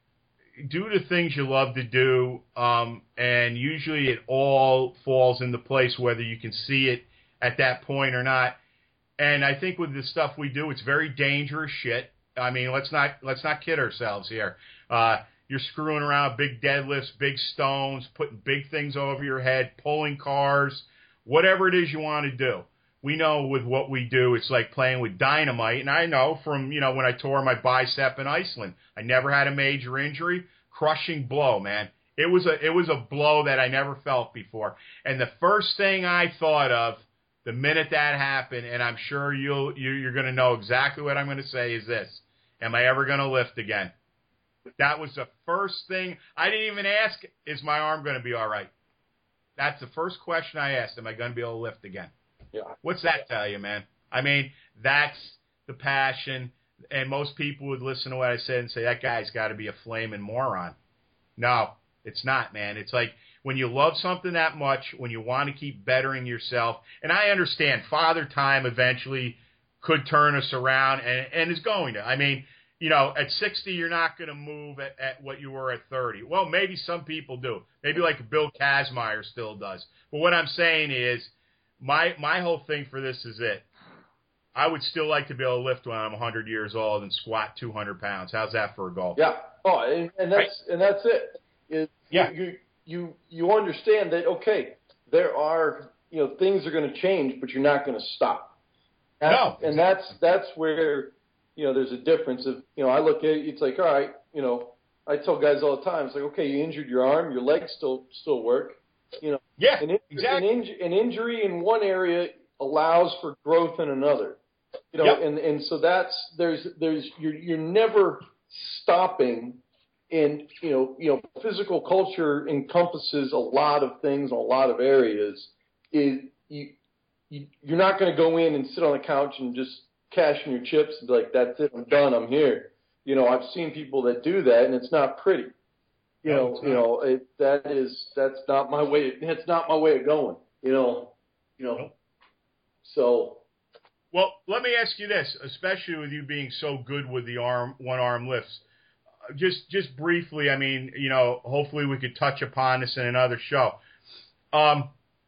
do the things you love to do, um, and usually it all falls into place, whether you can see it at that point or not. And I think with the stuff we do, it's very dangerous shit. I mean, let's not let's not kid ourselves here. Uh, you're screwing around big deadlifts, big stones, putting big things over your head, pulling cars, whatever it is you want to do. We know with what we do, it's like playing with dynamite. And I know from, you know, when I tore my bicep in Iceland, I never had a major injury. Crushing blow, man. It was a it was a blow that I never felt before. And the first thing I thought of the minute that happened, and I'm sure you'll you, you're going to know exactly what I'm going to say, is this: am I ever going to lift again? That was the first thing. I didn't even ask, is my arm going to be all right? That's the first question I asked. Am I going to be able to lift again? Yeah. What's that tell you, man? I mean, that's the passion. And most people would listen to what I said and say, that guy's got to be a flaming moron. No, it's not, man. It's like when you love something that much, when you want to keep bettering yourself. And I understand Father Time eventually could turn us around and, and is going to. I mean, you know, at sixty, you're not going to move at, at what you were at thirty. Well, maybe some people do. Maybe like Bill Kazmaier still does. But what I'm saying is my my whole thing for this is it. I would still like to be able to lift when I'm one hundred years old and squat two hundred pounds. How's that for a goal? Yeah. Oh, and, and that's right. and that's it. it yeah. You you you understand that, okay, there are, you know, things are going to change, but you're not going to stop. That's, no. And that's that's where, you know, there's a difference of, you know, I look at it, it's like, all right, you know, I tell guys all the time, it's like, okay, you injured your arm, your legs still still work, you know. Yeah. An, exactly. An, inj- an injury in one area allows for growth in another. You know, yep. and, and so that's there's there's you're you're never stopping, and you know you know physical culture encompasses a lot of things in a lot of areas. Is you, you you're not going to go in and sit on the couch and just cash in your chips and be like, that's it, I'm done, I'm here. You know, I've seen people that do that, and it's not pretty. You no, know, you know it, that is that's not my way. It's not my way of going. You know, you know, nope. so. Well, let me ask you this, especially with you being so good with the arm, one arm lifts. Uh, just, just briefly, I mean, you know, hopefully we could touch upon this in another show. Um,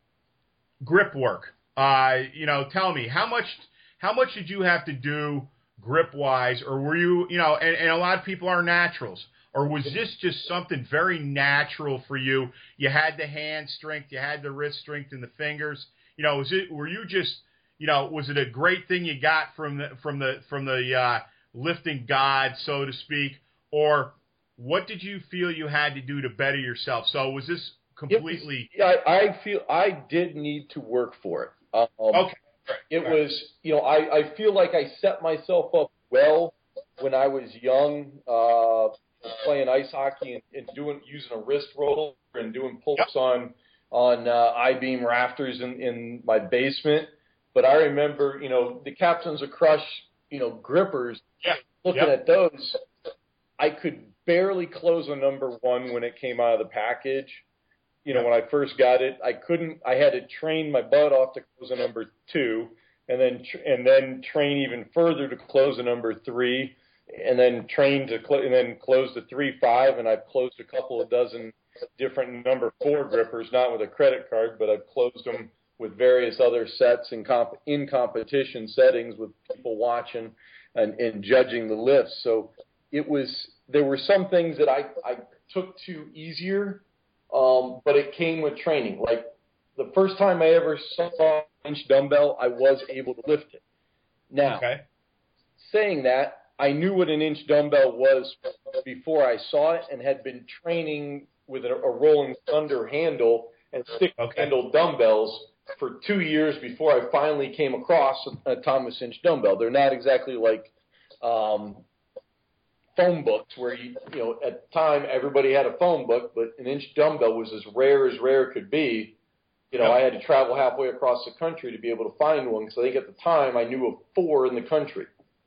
grip work. Uh, you know, tell me how much, how much did you have to do grip wise, or were you, you know, and, and a lot of people are naturals, or was this just something very natural for you? You had the hand strength, you had the wrist strength and the fingers. You know, was it? Were you just You know, was it a great thing you got from the from the from the uh, lifting god, so to speak, or what did you feel you had to do to better yourself? So was this completely? It was, I, I feel I did need to work for it. Um, okay, it right. was, you know, I, I feel like I set myself up well when I was young, uh, playing ice hockey and, and doing using a wrist roller and doing pull-ups yep. on on uh, I-beam rafters in, in my basement. But I remember, you know, the Captains of Crush, you know, grippers. Yeah. Looking yep. at those, I could barely close a number one when it came out of the package. You know, when I first got it, I couldn't. I had to train my butt off to close a number two, and then tr- and then train even further to close a number three, and then train to cl- and then close the three five. And I've closed a couple of dozen different number four grippers, not with a credit card, but I've closed them with various other sets in comp- in competition settings with people watching and, and judging the lifts. So it was there were some things that I, I took to easier, um, but it came with training. Like the first time I ever saw an inch dumbbell, I was able to lift it. Now, okay. saying that, I knew what an inch dumbbell was before I saw it and had been training with a, a rolling thunder handle and stick okay. handle dumbbells for two years before I finally came across a, a Thomas Inch dumbbell. They're not exactly like um, phone books where, you, you know, at the time everybody had a phone book, but an inch dumbbell was as rare as rare could be. You know, yep. I had to travel halfway across the country to be able to find one because I think at the time I knew of four in the country.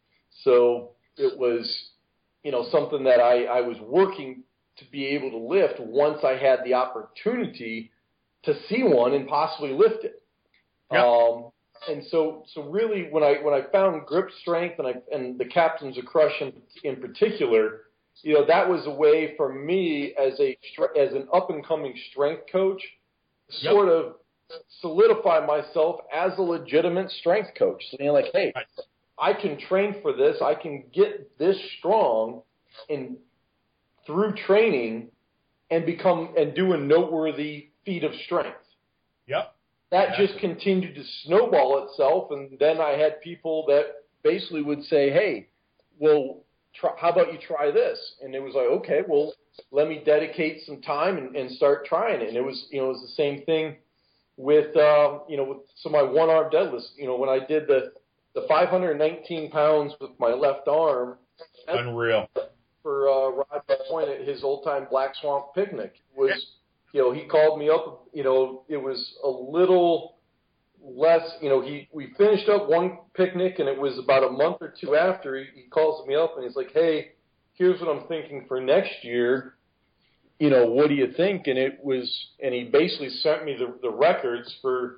So it was, you know, something that I, I was working to be able to lift once I had the opportunity to see one and possibly lift it. Yep. Um, and so, so really, when I when I found grip strength and I and the Captains of Crush in, in particular, you know, that was a way for me as a as an up and coming strength coach, to yep. sort of solidify myself as a legitimate strength coach. So you're like, hey, right. I can train for this. I can get this strong in through training and become and do a noteworthy feat of strength. Yep. That exactly. just continued to snowball itself, and then I had people that basically would say, hey, well, try, how about you try this? And it was like, okay, well, let me dedicate some time and, and start trying it. And it was, you know, it was the same thing with, um, you know, with some of my one-arm deadlifts. You know, when I did the, the five hundred nineteen pounds with my left arm. Unreal. For uh, Rod Point at his old-time Black Swamp picnic. It was, you know, he called me up, you know, it was a little less, you know, he we finished up one picnic, and it was about a month or two after, he, he calls me up, and he's like, hey, here's what I'm thinking for next year. You know, what do you think? And it was, and he basically sent me the, the records for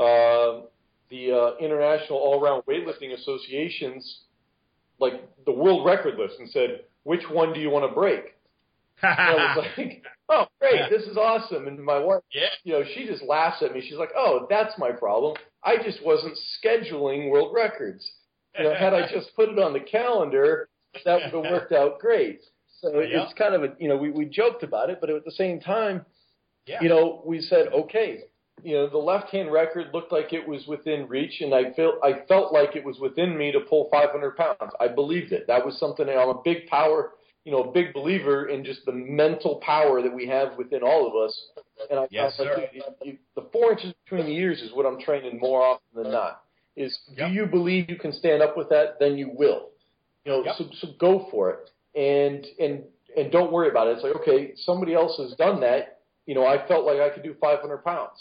uh, the uh, International All-Around Weightlifting Association's, like, the world record list, and said, which one do you want to break? And I was like, oh, great, this is awesome. And my wife, yeah. you know, she just laughs at me. She's like, oh, that's my problem. I just wasn't scheduling world records. You know, had I just put it on the calendar, that would have worked out great. So yeah. it's kind of a, you know, we, we joked about it, but at the same time, yeah. you know, we said, okay, you know, the left-hand record looked like it was within reach, and I felt I felt like it was within me to pull five hundred pounds. I believed it. That was something. I'm a big power, you know, a big believer in just the mental power that we have within all of us. And I yes, thought, sir. like, you, you, the four inches between the ears is what I'm training more often than not. Is yep. do you believe you can stand up with that? Then you will. You know, yep. so so go for it, and and and don't worry about it. It's like, okay, somebody else has done that. You know, I felt like I could do five hundred pounds.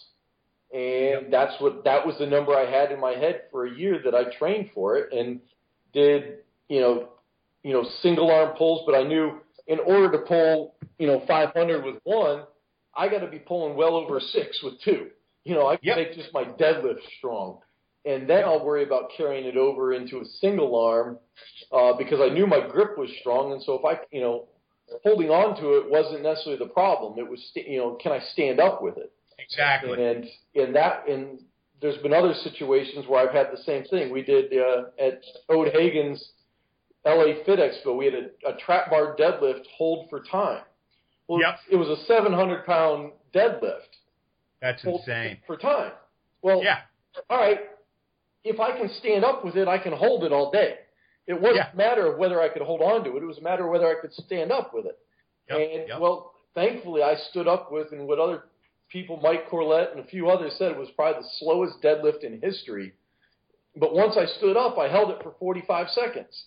And that's what, that was the number I had in my head for a year that I trained for it and did, you know, you know, single arm pulls, but I knew in order to pull, you know, five hundred with one, I got to be pulling well over six with two. You know, I can yep. make just my deadlift strong. And then I'll worry about carrying it over into a single arm, uh, because I knew my grip was strong. And so if I, you know, holding on to it wasn't necessarily the problem. It was, you know, can I stand up with it? Exactly. And in that, and there's been other situations where I've had the same thing. We did uh, at Ode Hagen's L A Fit Expo, we had a, a trap bar deadlift hold for time. Well, yep. it was a seven hundred pound deadlift. That's insane. For time. Well, yeah. all right, if I can stand up with it, I can hold it all day. It wasn't yeah. a matter of whether I could hold on to it. It was a matter of whether I could stand up with it. Yep. And, yep. well, thankfully I stood up with, and what other people, Mike Corlett and a few others said it was probably the slowest deadlift in history. But once I stood up, I held it for forty-five seconds.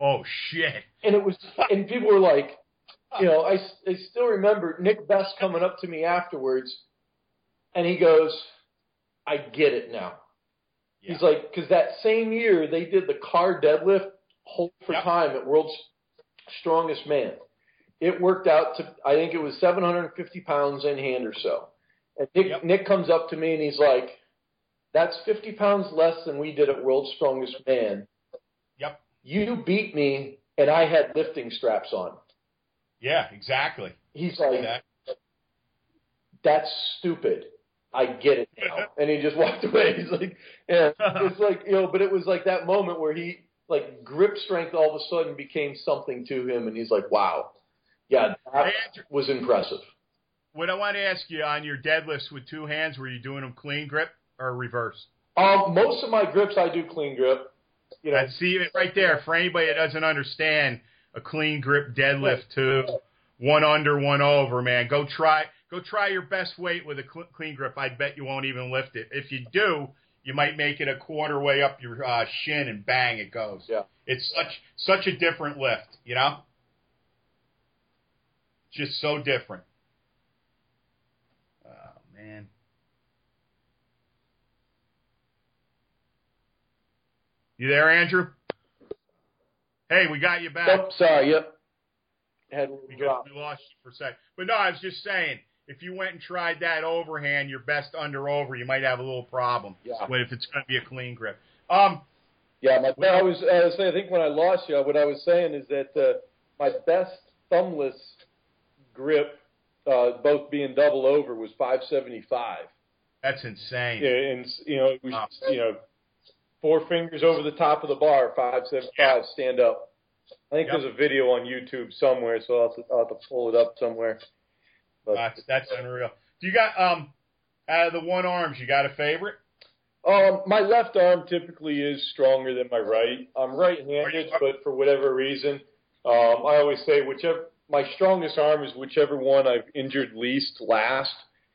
Oh, shit. And it was, and people were like, you know, I, I still remember Nick Best coming up to me afterwards, and he goes, I get it now. Yeah. He's like, because that same year they did the car deadlift hold for yep. time at World's Strongest Man. It worked out to, I think it was seven hundred fifty pounds in hand or so. And Nick, yep. Nick comes up to me and he's like, that's fifty pounds less than we did at World's Strongest Man. Yep. You beat me, and I had lifting straps on. Yeah, exactly. He's like, exactly. That's stupid. I get it now. And he just walked away. He's like, yeah, it's like, you know, but it was like that moment where he, like, grip strength all of a sudden became something to him, and he's like, wow. Yeah, that was impressive. What I want to ask you, on your deadlifts with two hands, were you doing them clean grip or reverse? Um, most of my grips I do clean grip. You know, and see it right there. For anybody that doesn't understand a clean grip deadlift to one under, one over, man, go try go try your best weight with a cl- clean grip. I bet you won't even lift it. If you do, you might make it a quarter way up your uh, shin, and bang, it goes. Yeah, it's such such a different lift, you know. Just so different. Oh man. You there, Andrew? Hey, we got you back. Oh, sorry, yep. Had we, got, we lost you for a sec. But no, I was just saying, if you went and tried that overhand, your best under over, you might have a little problem. Yeah. When, if it's going to be a clean grip. Um. Yeah, my, I was. I was saying. I think when I lost you, what I was saying is that uh, my best thumbless grip, uh, both being double over, was five seventy-five. That's insane. Yeah, and you know, it was, oh. you know. Four fingers over the top of the bar, five seventy-five, yeah. Stand up. I think yep. there's a video on YouTube somewhere, so I'll have to, I'll have to pull it up somewhere. But, that's, that's unreal. Do you got, um, out of the one arms, you got a favorite? Um, my left arm typically is stronger than my right. I'm right-handed, but for whatever reason, um, I always say whichever my strongest arm is whichever one I've injured least last.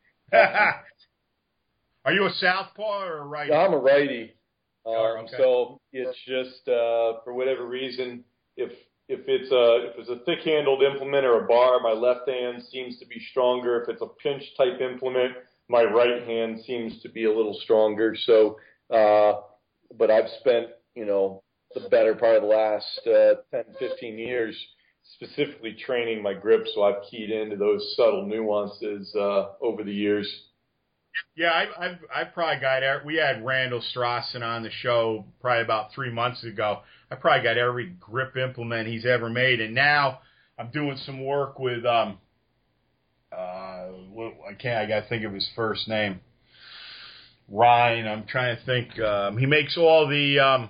Are you a southpaw or a righty? I'm a righty. Um, oh, okay. So it's just uh, for whatever reason, if if it's a if it's a thick-handled implement or a bar, my left hand seems to be stronger. If it's a pinch type implement, my right hand seems to be a little stronger. So, uh, but I've spent you know the better part of the last uh, ten, fifteen years specifically training my grip, so I've keyed into those subtle nuances uh, over the years. Yeah, I, I've I've probably got – we had Randall Strassen on the show probably about three months ago. I probably got every grip implement he's ever made. And now I'm doing some work with um, – uh, I can't – I got to think of his first name. Ryan. I'm trying to think. Um, he makes all the um,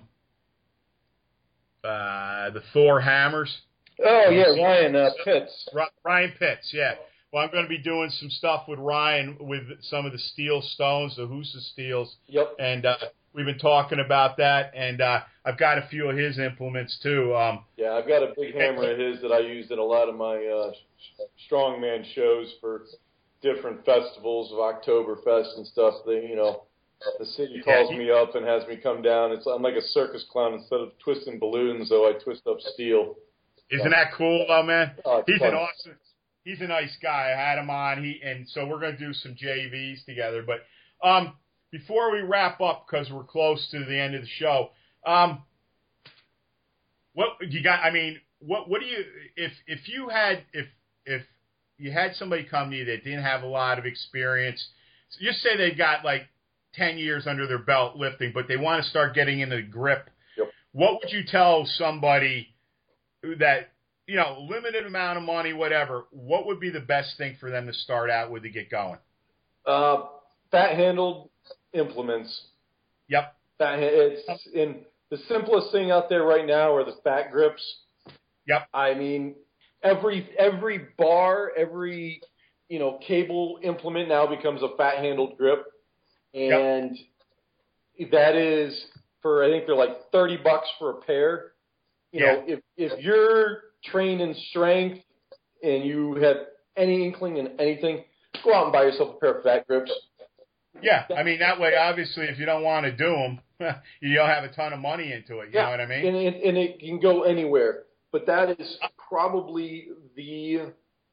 uh, the Thor hammers. Oh, yeah, Ryan uh, Pitts. Ryan Pitts, yeah. Well, I'm going to be doing some stuff with Ryan with some of the steel stones, the Husa steels. Yep. And uh, we've been talking about that, and uh, I've got a few of his implements too. Um, yeah, I've got a big hammer of his that I used at a lot of my uh, strongman shows for different festivals of Oktoberfest and stuff. They, you know, the city calls me up and has me come down. It's I'm like a circus clown. Instead of twisting balloons, though, I twist up steel. Isn't that cool, though, man? Oh, He's fun. an awesome. He's a nice guy. I had him on. He and so we're going to do some J Vs together. But um, before we wrap up, because we're close to the end of the show, um, what you got? I mean, what what do you if if you had if if you had somebody come to you that didn't have a lot of experience, so just say they've got like ten years under their belt lifting, but they want to start getting into the grip. Yep. What would you tell somebody that? You know, limited amount of money, whatever, what would be the best thing for them to start out with to get going? Uh, fat-handled implements. Yep. Fat, it's in the simplest thing out there right now are the fat grips. Yep. I mean, every every bar, every you know cable implement now becomes a fat-handled grip, and yep. that is for I think they're like thirty bucks for a pair. You yeah. know, if if you're trained in strength and you have any inkling in anything, go out and buy yourself a pair of fat grips. Yeah, I mean, that way, obviously, if you don't want to do them, you don't have a ton of money into it. You yeah. know what I mean? And it, and it can go anywhere. But that is probably the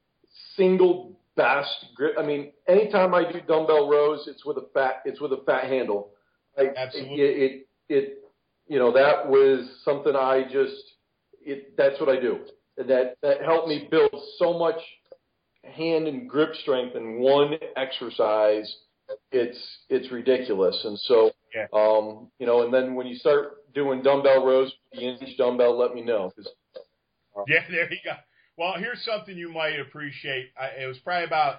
single best grip. I mean, anytime I do dumbbell rows, it's with a fat, it's with a fat handle. I, Absolutely. It, it, it, you know, that was something I just, it, that's what I do. And that, that helped me build so much hand and grip strength in one exercise. It's, it's ridiculous. And so, yeah. um, you know, and then when you start doing dumbbell rows, the inch dumbbell, let me know. 'Cause, uh, yeah, there you go. Well, here's something you might appreciate. I, it was probably about,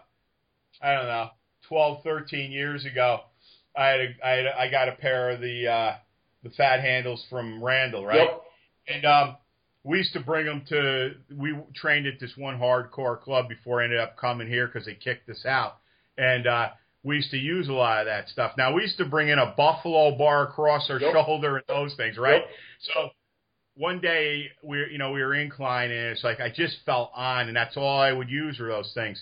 I don't know, twelve, thirteen years ago. I had, a, I, had a, I got a pair of the uh, the fat handles from Randall, right? Yep. And um, we used to bring them to. We trained at this one hardcore club before I ended up coming here because they kicked us out. And uh, we used to use a lot of that stuff. Now we used to bring in a buffalo bar across our yep. shoulder and those things, right? Yep. So. One day we, you know, we were inclined, and it's like I just felt on, and that's all I would use were those things.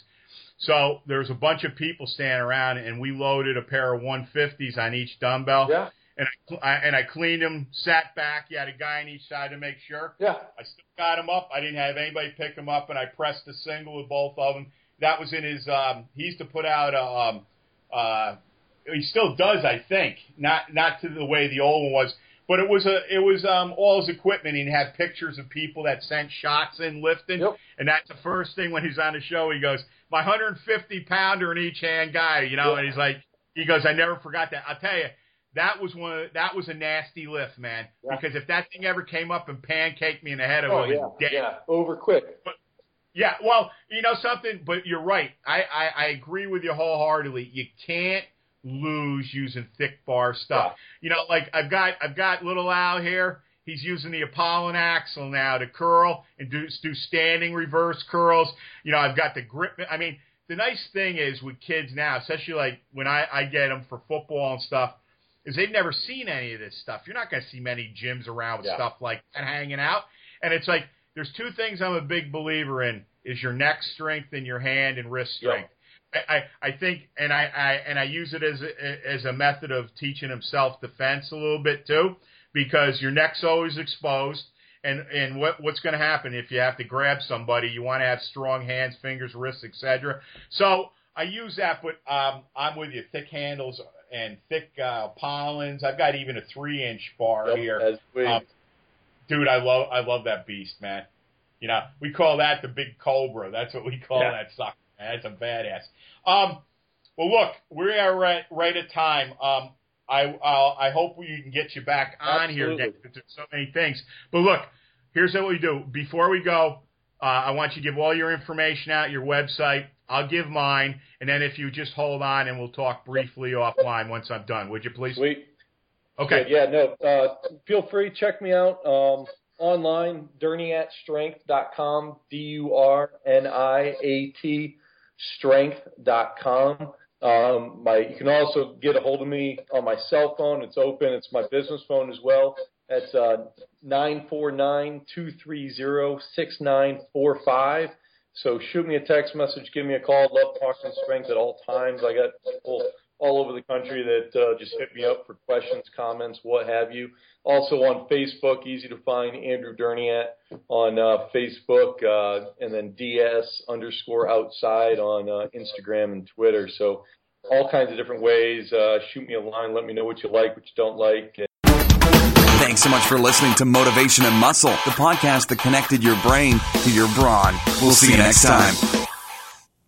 So there was a bunch of people standing around, and we loaded a pair of one fifties on each dumbbell. Yeah. And I, I and I cleaned them, sat back. You had a guy on each side to make sure. Yeah. I still got them up. I didn't have anybody pick them up, and I pressed a single with both of them. That was in his. Um, he used to put out a. Um, uh, he still does, I think. Not not to the way the old one was. But it was a, it was um, all his equipment. He'd have pictures of people that sent shots in lifting, yep. and that's the first thing when he's on the show. He goes, "My one hundred fifty pounder in each hand guy," you know. Yep. And he's like, he goes, "I never forgot that." I'll tell you, that was one. Of, that was a nasty lift, man. Yeah. Because if that thing ever came up and pancaked me in the head, I oh, would have yeah, been dead. Yeah, over quick. But, yeah, well, you know something. But you're right. I, I, I agree with you wholeheartedly. You can't lose using thick bar stuff. Yeah. You know, like I've got I've got little Al here. He's using the Apollon axle now to curl and do do standing reverse curls. You know, I've got the grip. I mean, the nice thing is with kids now, especially like when I, I get them for football and stuff, is they've never seen any of this stuff. You're not going to see many gyms around with yeah. stuff like that hanging out. And it's like there's two things I'm a big believer in: is your neck strength and your hand and wrist strength. Yep. I, I think, and I, I and I use it as a, as a method of teaching them self-defense a little bit too, because your neck's always exposed, and, and what what's going to happen if you have to grab somebody? You want to have strong hands, fingers, wrists, et cetera. So I use that, but um, I'm with you. Thick handles and thick uh, pollens. I've got even a three-inch bar yep, here. Um, dude, I love I love that beast, man. You know, we call that the big cobra. That's what we call yeah. that sucker. That's a badass. Um, well, look, we are right, right at time. Um, I I'll, I hope we can get you back on Absolutely. here. There's so many things. But look, here's what we do. Before we go, uh, I want you to give all your information out, your website. I'll give mine, and then if you just hold on, and we'll talk briefly offline once I'm done. Would you please? Sweet. Okay. Good. Yeah, no, uh, feel free. Check me out um, online, durniat strength dot com, D U R N I A T strength dot com. Um, my, you can also get a hold of me on my cell phone. It's open. It's my business phone as well. That's uh, nine four nine, two three zero, six nine four five. So shoot me a text message, give me a call. Love talking strength at all times. I got people all over the country that uh, just hit me up for questions, comments, what have you. Also on Facebook, easy to find, Andrew Durniat on uh, Facebook, uh, and then D S underscore outside on uh, Instagram and Twitter. So all kinds of different ways. Uh, shoot me a line. Let me know what you like, what you don't like. Thanks so much for listening to Motivation and Muscle, the podcast that connected your brain to your brawn. We'll see you next time.